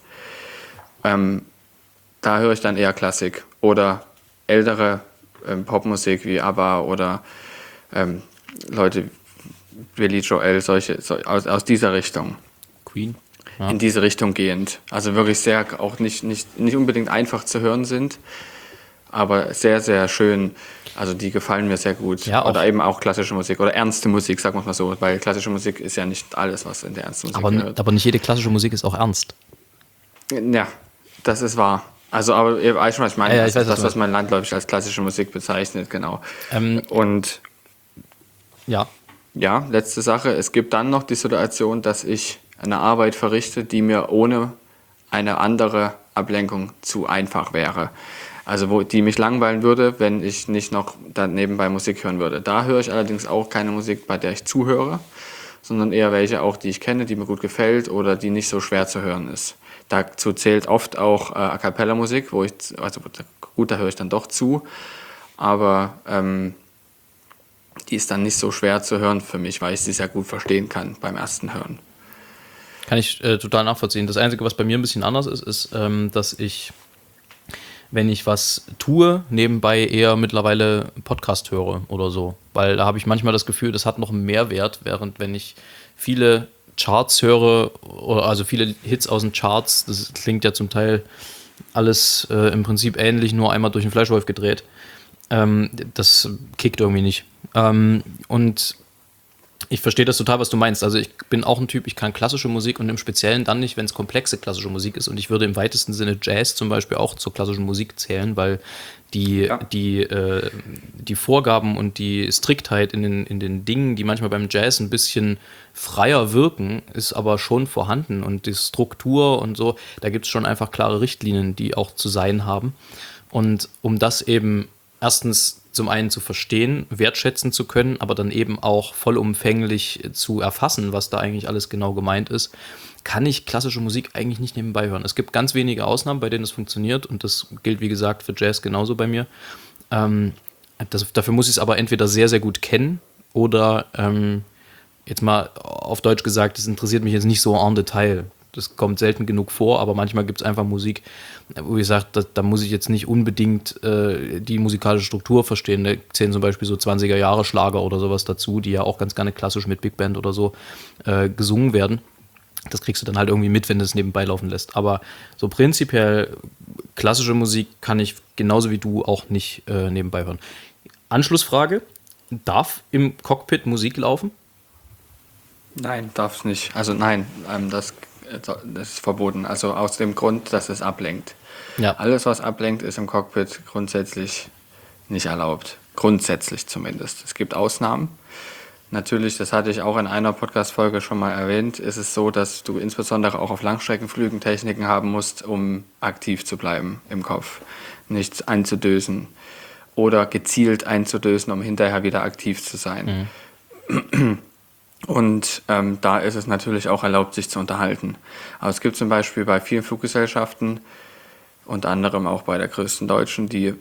Speaker 3: Ähm, da höre ich dann eher Klassik oder ältere ähm, Popmusik wie ABBA oder ähm, Leute Billy Joel, solche, so, aus, aus dieser Richtung.
Speaker 2: Queen. Ja.
Speaker 3: In diese Richtung gehend. Also wirklich sehr, auch nicht, nicht, nicht unbedingt einfach zu hören sind, aber sehr, sehr schön. Also die gefallen mir sehr gut.
Speaker 2: Ja,
Speaker 3: oder eben auch klassische Musik oder ernste Musik, sagen wir mal so, weil klassische Musik ist ja nicht alles, was in der ernsten Musik
Speaker 2: aber,
Speaker 3: gehört.
Speaker 2: aber nicht jede klassische Musik ist auch ernst.
Speaker 3: Ja, das ist wahr. Also, aber ihr weißt schon, was ich meine.
Speaker 2: Ja, ja, ich
Speaker 3: das,
Speaker 2: weiß, was
Speaker 3: das,
Speaker 2: du
Speaker 3: was man landläufig als klassische Musik bezeichnet, genau.
Speaker 2: Ähm,
Speaker 3: Und
Speaker 2: ja.
Speaker 3: ja, letzte Sache. Es gibt dann noch die Situation, dass ich eine Arbeit verrichte, die mir ohne eine andere Ablenkung zu einfach wäre. Also wo die mich langweilen würde, wenn ich nicht noch dann nebenbei Musik hören würde. Da höre ich allerdings auch keine Musik, bei der ich zuhöre, sondern eher welche auch, die ich kenne, die mir gut gefällt oder die nicht so schwer zu hören ist. Dazu zählt oft auch äh, A-Cappella-Musik, wo ich, also gut, da höre ich dann doch zu, aber ähm, die ist dann nicht so schwer zu hören für mich, weil ich sie sehr gut verstehen kann beim ersten Hören.
Speaker 2: Kann ich äh, total nachvollziehen. Das Einzige, was bei mir ein bisschen anders ist, ist, ähm, dass ich, wenn ich was tue, nebenbei eher mittlerweile Podcast höre oder so. Weil da habe ich manchmal das Gefühl, das hat noch einen Mehrwert, während wenn ich viele Charts höre, oder also viele Hits aus den Charts, das klingt ja zum Teil alles äh, im Prinzip ähnlich, nur einmal durch den Fleischwolf gedreht. Ähm, das kickt irgendwie nicht. Ähm, und ich verstehe das total, was du meinst. Also ich bin auch ein Typ, ich kann klassische Musik und im Speziellen dann nicht, wenn es komplexe klassische Musik ist. Und ich würde im weitesten Sinne Jazz zum Beispiel auch zur klassischen Musik zählen, weil die,
Speaker 3: Ja.
Speaker 2: die, äh, die Vorgaben und die Striktheit in den, in den Dingen, die manchmal beim Jazz ein bisschen freier wirken, ist aber schon vorhanden. Und die Struktur und so, da gibt es schon einfach klare Richtlinien, die auch zu sein haben. Und um das eben erstens zum einen zu verstehen, wertschätzen zu können, aber dann eben auch vollumfänglich zu erfassen, was da eigentlich alles genau gemeint ist, kann ich klassische Musik eigentlich nicht nebenbei hören. Es gibt ganz wenige Ausnahmen, bei denen es funktioniert und das gilt, wie gesagt, für Jazz genauso bei mir. Ähm, das, dafür muss ich es aber entweder sehr, sehr gut kennen oder ähm, jetzt mal auf Deutsch gesagt, das interessiert mich jetzt nicht so en Detail. Das kommt selten genug vor, aber manchmal gibt es einfach Musik, wo ich sage, da, da muss ich jetzt nicht unbedingt äh, die musikalische Struktur verstehen. Da zählen zum Beispiel so zwanziger-Jahre-Schlager oder sowas dazu, die ja auch ganz gerne klassisch mit Big Band oder so äh, gesungen werden. Das kriegst du dann halt irgendwie mit, wenn du es nebenbei laufen lässt. Aber so prinzipiell klassische Musik kann ich genauso wie du auch nicht äh, nebenbei hören. Anschlussfrage, darf im Cockpit Musik laufen?
Speaker 3: Nein, darf es nicht. Also nein, ähm, das, das ist verboten. Also aus dem Grund, dass es ablenkt.
Speaker 2: Ja.
Speaker 3: Alles, was ablenkt, ist im Cockpit grundsätzlich nicht erlaubt. Grundsätzlich zumindest. Es gibt Ausnahmen. Natürlich, das hatte ich auch in einer Podcast-Folge schon mal erwähnt, ist es so, dass du insbesondere auch auf Langstreckenflügen Techniken haben musst, um aktiv zu bleiben im Kopf, nichts einzudösen oder gezielt einzudösen, um hinterher wieder aktiv zu sein. Mhm. Und ähm, da ist es natürlich auch erlaubt, sich zu unterhalten. Aber es gibt zum Beispiel bei vielen Fluggesellschaften, unter anderem auch bei der größten deutschen, die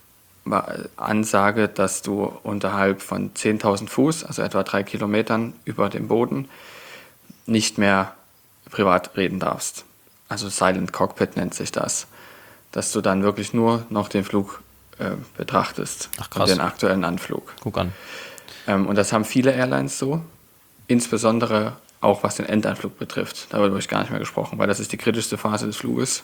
Speaker 3: Ansage, dass du unterhalb von zehntausend Fuß, also etwa drei Kilometern über dem Boden, nicht mehr privat reden darfst. Also Silent Cockpit nennt sich das. Dass du dann wirklich nur noch den Flug äh, betrachtest.
Speaker 2: Ach, krass.
Speaker 3: Und den aktuellen Anflug.
Speaker 2: Guck an.
Speaker 3: Ähm, und das haben viele Airlines so, insbesondere auch was den Endanflug betrifft. Darüber habe ich gar nicht mehr gesprochen, weil das ist die kritischste Phase des Fluges.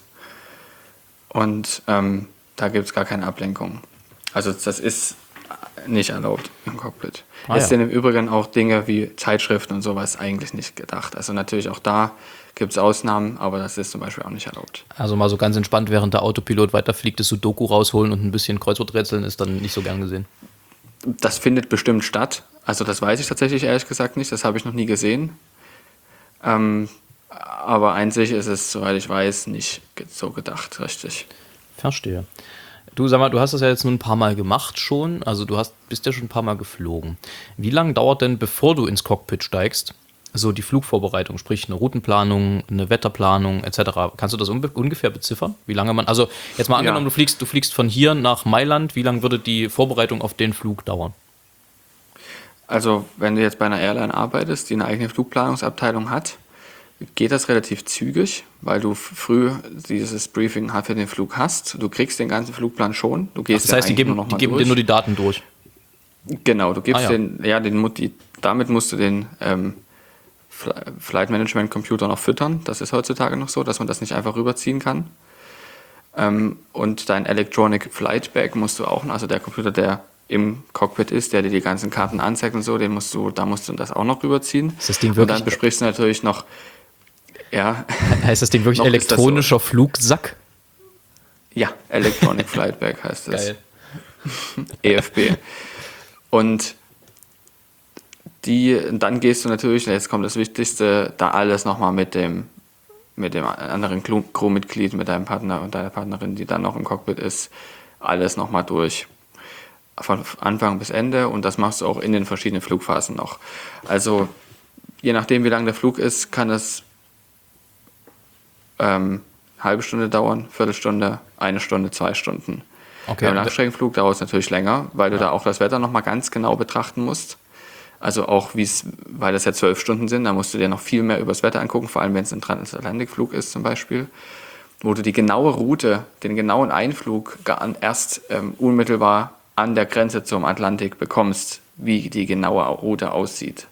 Speaker 3: Und ähm, da gibt es gar keine Ablenkung. Also das ist nicht erlaubt im Cockpit.
Speaker 2: Ah,
Speaker 3: es
Speaker 2: ja.
Speaker 3: sind im Übrigen auch Dinge wie Zeitschriften und sowas eigentlich nicht gedacht. Also natürlich auch da gibt es Ausnahmen, aber das ist zum Beispiel auch nicht erlaubt.
Speaker 2: Also mal so ganz entspannt, während der Autopilot weiterfliegt, das Sudoku rausholen und ein bisschen Kreuzworträtseln ist dann nicht so gern gesehen.
Speaker 3: Das findet bestimmt statt. Also das weiß ich tatsächlich ehrlich gesagt nicht. Das habe ich noch nie gesehen. Ähm, aber einzig ist es, soweit ich weiß, nicht so gedacht, richtig.
Speaker 2: Verstehe. Du, sag mal, du hast das ja jetzt nun ein paar Mal gemacht schon, also du hast, bist ja schon ein paar Mal geflogen. Wie lange dauert denn, bevor du ins Cockpit steigst, so die Flugvorbereitung, sprich eine Routenplanung, eine Wetterplanung et cetera? Kannst du das unbe- ungefähr beziffern? Wie lange man, also jetzt mal angenommen,
Speaker 3: Ja.
Speaker 2: du fliegst, du fliegst von hier nach Mailand, wie lange würde die Vorbereitung auf den Flug dauern?
Speaker 3: Also wenn du jetzt bei einer Airline arbeitest, die eine eigene Flugplanungsabteilung hat, geht das relativ zügig, weil du f- früh dieses Briefing halt für den Flug hast. Du kriegst den ganzen Flugplan schon. Du gehst
Speaker 2: Das heißt, die
Speaker 3: eigentlich
Speaker 2: geben,
Speaker 3: nur noch
Speaker 2: die
Speaker 3: mal
Speaker 2: geben
Speaker 3: durch.
Speaker 2: dir nur die Daten durch.
Speaker 3: Genau, du gibst
Speaker 2: Ah, ja.
Speaker 3: den, ja, den, mu- die, damit musst du den ähm, Fl- Flight Management Computer noch füttern. Das ist heutzutage noch so, dass man das nicht einfach rüberziehen kann. Ähm, und dein Electronic Flight Bag musst du auch, also der Computer, der im Cockpit ist, der dir die ganzen Karten anzeigt und so, den musst du, da musst du das auch noch rüberziehen.
Speaker 2: Ist das Ding
Speaker 3: und
Speaker 2: wirklich-
Speaker 3: dann besprichst du natürlich noch, ja,
Speaker 2: Heißt das Ding wirklich
Speaker 3: Noch ist das so.
Speaker 2: elektronischer Flugsack?
Speaker 3: ja, Electronic Flight Bag heißt es.
Speaker 2: Geil.
Speaker 3: E F B. Und die, dann gehst du natürlich, jetzt kommt das Wichtigste, da alles nochmal mit dem, mit dem anderen Crew- Crewmitglied, mit deinem Partner und deiner Partnerin, die dann noch im Cockpit ist, alles nochmal durch. Von Anfang bis Ende, und das machst du auch in den verschiedenen Flugphasen noch. Also je nachdem, wie lang der Flug ist, kann es ähm, halbe Stunde dauern, Viertelstunde, eine Stunde, zwei Stunden.
Speaker 2: Okay.
Speaker 3: Beim Langstreckenflug dauert es natürlich länger, weil du da auch das Wetter nochmal ganz genau betrachten musst. Also auch, wie es, weil das ja zwölf Stunden sind, da musst du dir noch viel mehr über das Wetter angucken, vor allem wenn es ein Transatlantikflug ist zum Beispiel, wo du die genaue Route, den genauen Einflug gar an, erst ähm, unmittelbar an der Grenze zum Atlantik bekommst, wie die genaue Route aussieht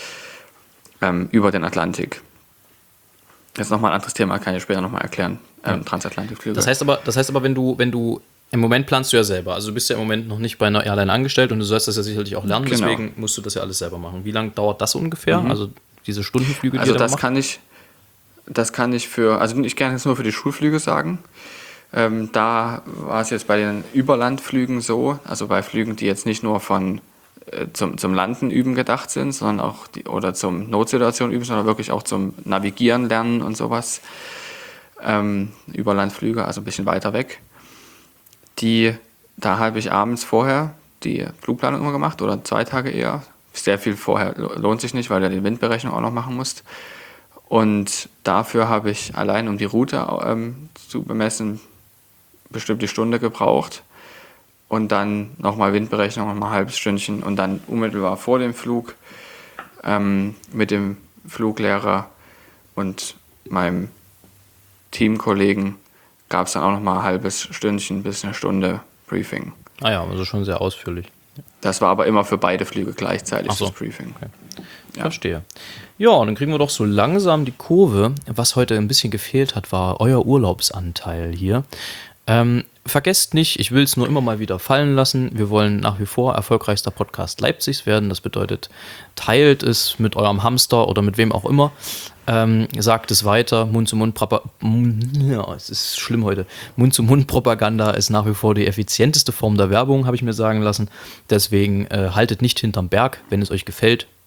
Speaker 3: ähm, über den Atlantik. Das ist nochmal ein anderes Thema, kann ich später nochmal erklären. Ähm, Transatlantikflüge.
Speaker 2: Das heißt aber, das heißt aber, wenn du, wenn du im Moment planst du ja selber, also du bist ja im Moment noch nicht bei einer Airline angestellt und du sollst das ja sicherlich auch lernen,
Speaker 3: Genau.
Speaker 2: deswegen musst du das ja alles selber machen. Wie lange dauert das ungefähr? Also diese Stundenflüge, die
Speaker 3: Also
Speaker 2: ihr da
Speaker 3: das
Speaker 2: macht?
Speaker 3: kann ich, das kann ich für, also ich kann jetzt nur für die Schulflüge sagen. Ähm, da war es jetzt bei den Überlandflügen so, also bei Flügen, die jetzt nicht nur von äh, zum, zum Landen üben gedacht sind, sondern auch die, oder zum Notsituation üben, sondern wirklich auch zum Navigieren lernen und sowas. Ähm, Überlandflüge, also ein bisschen weiter weg. Die, da habe ich abends vorher die Flugplanung immer gemacht oder zwei Tage eher. Sehr viel vorher lohnt sich nicht, weil du die Windberechnung auch noch machen musst. Und dafür habe ich allein, um die Route ähm, zu bemessen, bestimmt die Stunde gebraucht. Und dann nochmal Windberechnung, nochmal ein halbes Stündchen. Und dann unmittelbar vor dem Flug ähm, mit dem Fluglehrer und meinem Teamkollegen gab es dann auch nochmal ein halbes Stündchen bis eine Stunde Briefing.
Speaker 2: Ah ja, also schon sehr ausführlich.
Speaker 3: Das war aber immer für beide Flüge gleichzeitig,
Speaker 2: Ach so.
Speaker 3: das Briefing.
Speaker 2: Okay.
Speaker 3: Ja.
Speaker 2: Verstehe. Ja, und dann kriegen wir doch so langsam die Kurve. Was heute ein bisschen gefehlt hat, war euer Urlaubsanteil hier. Ähm, vergesst nicht, ich will es nur immer mal wieder fallen lassen. Wir wollen nach wie vor erfolgreichster Podcast Leipzigs werden. Das bedeutet, teilt es mit eurem Hamster oder mit wem auch immer. Ähm, sagt es weiter. Mund-zu-Mund-Propaganda. Ja, es ist schlimm heute. Mund-zu-Mund-Propaganda ist nach wie vor die effizienteste Form der Werbung, habe ich mir sagen lassen. Deswegen äh, haltet nicht hinterm Berg. Wenn es euch gefällt,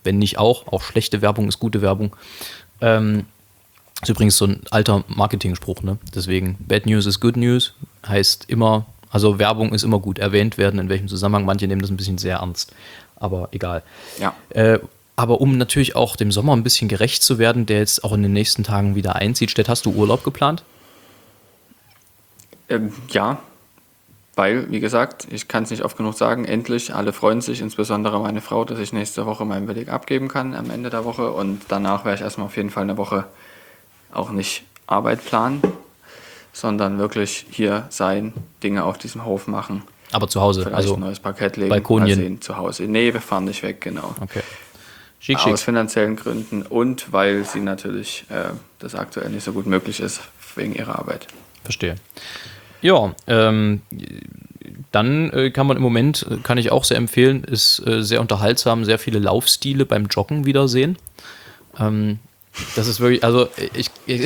Speaker 2: wenn nicht auch. Auch schlechte Werbung ist gute Werbung. Ähm, ist übrigens so ein alter Marketing-Spruch, ne? Deswegen, Bad News is Good News heißt immer, also Werbung ist immer gut erwähnt werden, in welchem Zusammenhang. Manche nehmen das ein bisschen sehr ernst, aber egal.
Speaker 3: Ja.
Speaker 2: Äh, aber um natürlich auch dem Sommer ein bisschen gerecht zu werden, der jetzt auch in den nächsten Tagen wieder einzieht, Stett, hast du Urlaub geplant?
Speaker 3: Ähm, ja, weil, wie gesagt, ich kann es nicht oft genug sagen, endlich, alle freuen sich, insbesondere meine Frau, dass ich nächste Woche meinen Beleg abgeben kann am Ende der Woche und danach werde ich erstmal auf jeden Fall eine Woche auch nicht Arbeit planen, sondern wirklich hier sein, Dinge auf diesem Hof machen.
Speaker 2: Aber zu Hause,
Speaker 3: Vielleicht
Speaker 2: also
Speaker 3: ein neues Parkett legen,
Speaker 2: Balkonien.
Speaker 3: mal sehen, zu Hause. Nee, wir fahren nicht weg, genau.
Speaker 2: Okay. Schick, schick.
Speaker 3: Aus finanziellen Gründen und weil sie natürlich äh, das aktuell nicht so gut möglich ist, wegen ihrer Arbeit.
Speaker 2: Verstehe. Ja, ähm, dann äh, kann man im Moment, äh, kann ich auch sehr empfehlen, ist äh, sehr unterhaltsam, sehr viele Laufstile beim Joggen wiedersehen. Ähm, das ist wirklich, also ich, ich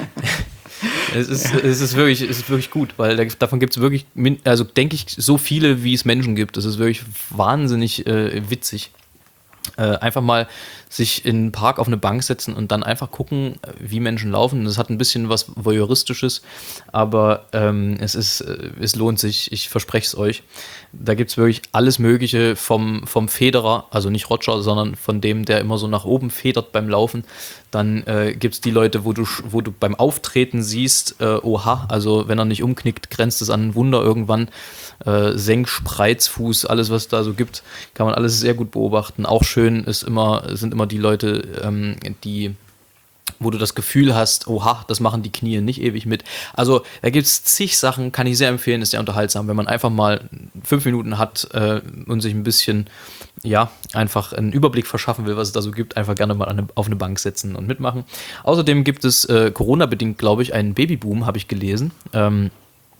Speaker 2: es, ist, es, ist wirklich, es ist wirklich gut, weil da, davon gibt es wirklich, also denke ich, so viele, wie es Menschen gibt. Das ist wirklich wahnsinnig äh, witzig. Äh, einfach mal sich in einen Park auf eine Bank setzen und dann einfach gucken, wie Menschen laufen. Das hat ein bisschen was Voyeuristisches, aber ähm, es ist, äh, es lohnt sich, ich verspreche es euch. Da gibt es wirklich alles Mögliche vom, vom Federer, also nicht Roger, sondern von dem, der immer so nach oben federt beim Laufen. Dann äh, gibt es die Leute, wo du, wo du beim Auftreten siehst, äh, oha, also wenn er nicht umknickt, grenzt es an ein Wunder irgendwann. Äh, Senk, Spreizfuß, alles was da so gibt, kann man alles sehr gut beobachten. Auch schön ist immer, sind immer die Leute, ähm, die, wo du das Gefühl hast, oha, das machen die Knie nicht ewig mit. Also da gibt es zig Sachen, kann ich sehr empfehlen, ist sehr unterhaltsam, wenn man einfach mal fünf Minuten hat äh, und sich ein bisschen, ja, einfach einen Überblick verschaffen will, was es da so gibt, einfach gerne mal an eine, auf eine Bank setzen und mitmachen. Außerdem gibt es äh, Corona-bedingt, glaube ich, einen Babyboom, habe ich gelesen. Ähm,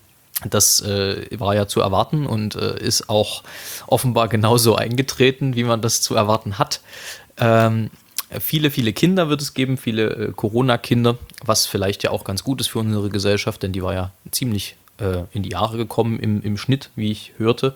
Speaker 2: Das äh, war ja zu erwarten und äh, ist auch offenbar genauso eingetreten, wie man das zu erwarten hat. Ähm, viele, viele Kinder wird es geben, viele äh, Corona-Kinder, was vielleicht ja auch ganz gut ist für unsere Gesellschaft, denn die war ja ziemlich äh, in die Jahre gekommen im, im Schnitt, wie ich hörte.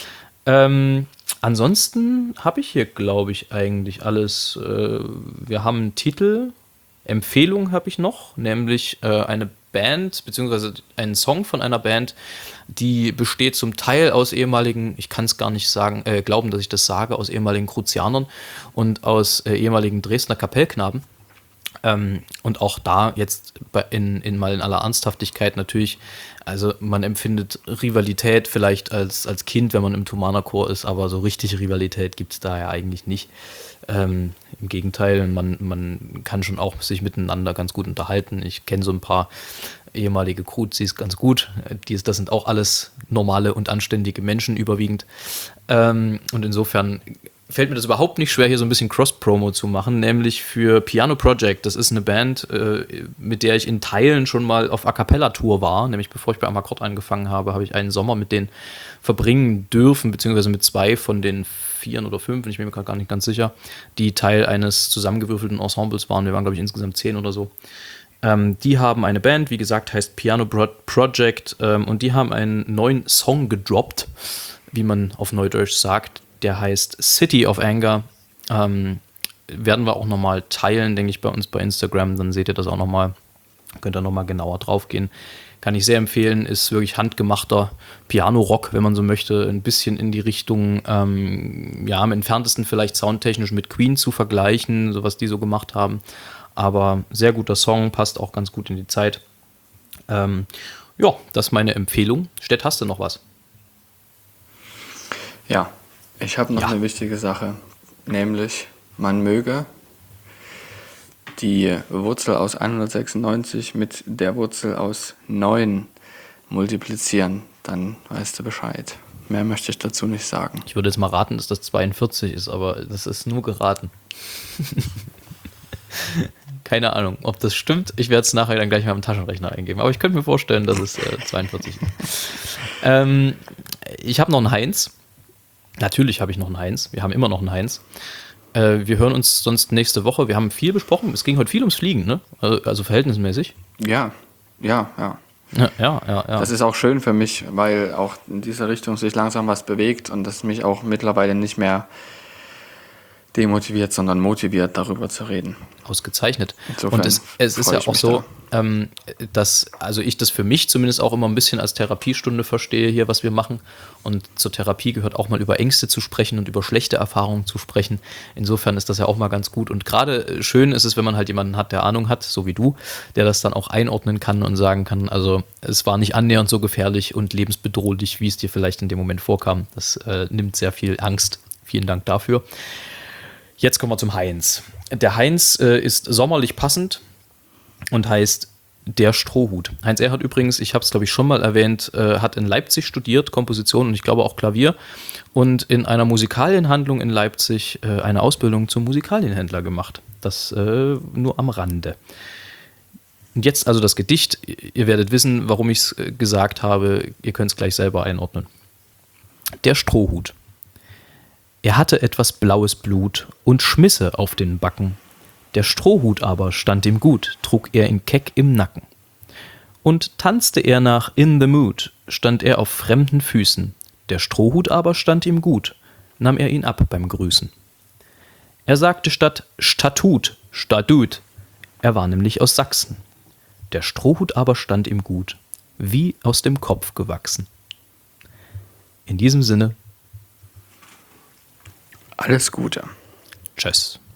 Speaker 2: Ähm, ansonsten habe ich hier, glaube ich, eigentlich alles. Äh, wir haben einen Titel, Empfehlung habe ich noch, nämlich äh, eine Band, beziehungsweise einen Song von einer Band, die besteht zum Teil aus ehemaligen, ich kann es gar nicht sagen, äh, glauben, dass ich das sage, aus ehemaligen Kruzianern und aus äh, ehemaligen Dresdner Kapellknaben. Ähm, und auch da jetzt bei, in, in mal in aller Ernsthaftigkeit natürlich, also man empfindet Rivalität vielleicht als, als Kind, wenn man im Thomanerchor ist, aber so richtig Rivalität gibt es da ja eigentlich nicht. Ähm, Im Gegenteil, man, man kann schon auch sich miteinander ganz gut unterhalten. Ich kenne so ein paar ehemalige Kruzis ganz gut. Die, das sind auch alles normale und anständige Menschen überwiegend. Ähm, und insofern fällt mir das überhaupt nicht schwer, hier so ein bisschen Cross-Promo zu machen, nämlich für Piano Project. Das ist eine Band, äh, mit der ich in Teilen schon mal auf A-Cappella-Tour war. Nämlich bevor ich bei Amakord angefangen habe, habe ich einen Sommer mit denen verbringen dürfen, beziehungsweise mit zwei von den vier oder fünf, ich bin mir gerade gar nicht ganz sicher, die Teil eines zusammengewürfelten Ensembles waren. Wir waren, glaube ich, insgesamt zehn oder so. Ähm, die haben eine Band, wie gesagt, heißt Piano Project, ähm, und die haben einen neuen Song gedroppt, wie man auf Neudeutsch sagt. Der heißt City of Anger. Ähm, werden wir auch nochmal teilen, denke ich, bei uns bei Instagram. Dann seht ihr das auch nochmal. Könnt ihr nochmal genauer drauf gehen. Kann ich sehr empfehlen. Ist wirklich handgemachter Piano-Rock, wenn man so möchte. Ein bisschen in die Richtung, ähm, ja, am entferntesten vielleicht soundtechnisch mit Queen zu vergleichen, so was die so gemacht haben. Aber sehr guter Song, passt auch ganz gut in die Zeit. Ähm, ja, das ist meine Empfehlung. Stett, hast du noch was?
Speaker 3: Ja. Ich habe noch
Speaker 2: Ja.
Speaker 3: eine wichtige Sache, nämlich man möge die Wurzel aus hundertsechsundneunzig mit der Wurzel aus neun multiplizieren, dann weißt du Bescheid. Mehr möchte ich dazu nicht sagen.
Speaker 2: Ich würde jetzt mal raten, dass das zweiundvierzig ist, aber das ist nur geraten. Keine Ahnung, ob das stimmt. Ich werde es nachher dann gleich mal im Taschenrechner eingeben, aber ich könnte mir vorstellen, dass es äh, zweiundvierzig ist. ähm, ich habe noch einen Heinz. Natürlich habe ich noch einen Heinz. Wir haben immer noch einen Heinz. Äh, wir hören uns sonst nächste Woche. Wir haben viel besprochen. Es ging heute viel ums Fliegen, ne? Also, also verhältnismäßig.
Speaker 3: Ja, ja, ja.
Speaker 2: Ja, ja, ja, ja.
Speaker 3: Das ist auch schön für mich, weil auch in dieser Richtung sich langsam was bewegt und das mich auch mittlerweile nicht mehr demotiviert, sondern motiviert, darüber zu reden.
Speaker 2: Ausgezeichnet.
Speaker 3: Insofern
Speaker 2: und es, es ist
Speaker 3: freue
Speaker 2: ja
Speaker 3: ich
Speaker 2: auch
Speaker 3: mich
Speaker 2: so, ähm, dass, also ich das für mich zumindest auch immer ein bisschen als Therapiestunde verstehe hier, was wir machen. Und zur Therapie gehört auch mal über Ängste zu sprechen und über schlechte Erfahrungen zu sprechen. Insofern ist das ja auch mal ganz gut. Und gerade schön ist es, wenn man halt jemanden hat, der Ahnung hat, so wie du, der das dann auch einordnen kann und sagen kann, also es war nicht annähernd so gefährlich und lebensbedrohlich, wie es dir vielleicht in dem Moment vorkam. Das äh, nimmt sehr viel Angst. Vielen Dank dafür. Jetzt kommen wir zum Heinz. Der Heinz äh, ist sommerlich passend und heißt Der Strohhut. Heinz Erhardt übrigens, ich habe es glaube ich schon mal erwähnt, äh, hat in Leipzig studiert, Komposition und ich glaube auch Klavier und in einer Musikalienhandlung in Leipzig äh, eine Ausbildung zum Musikalienhändler gemacht. Das äh, nur am Rande. Und jetzt also das Gedicht. Ihr werdet wissen, warum ich es äh, gesagt habe. Ihr könnt es gleich selber einordnen. Der Strohhut. Er hatte etwas blaues Blut und Schmisse auf den Backen. Der Strohhut aber stand ihm gut, trug er ihn keck im Nacken. Und tanzte er nach In the Mood, stand er auf fremden Füßen. Der Strohhut aber stand ihm gut, nahm er ihn ab beim Grüßen. Er sagte statt Statut, Statut, er war nämlich aus Sachsen. Der Strohhut aber stand ihm gut, wie aus dem Kopf gewachsen. In diesem Sinne,
Speaker 3: alles Gute.
Speaker 2: tschüss.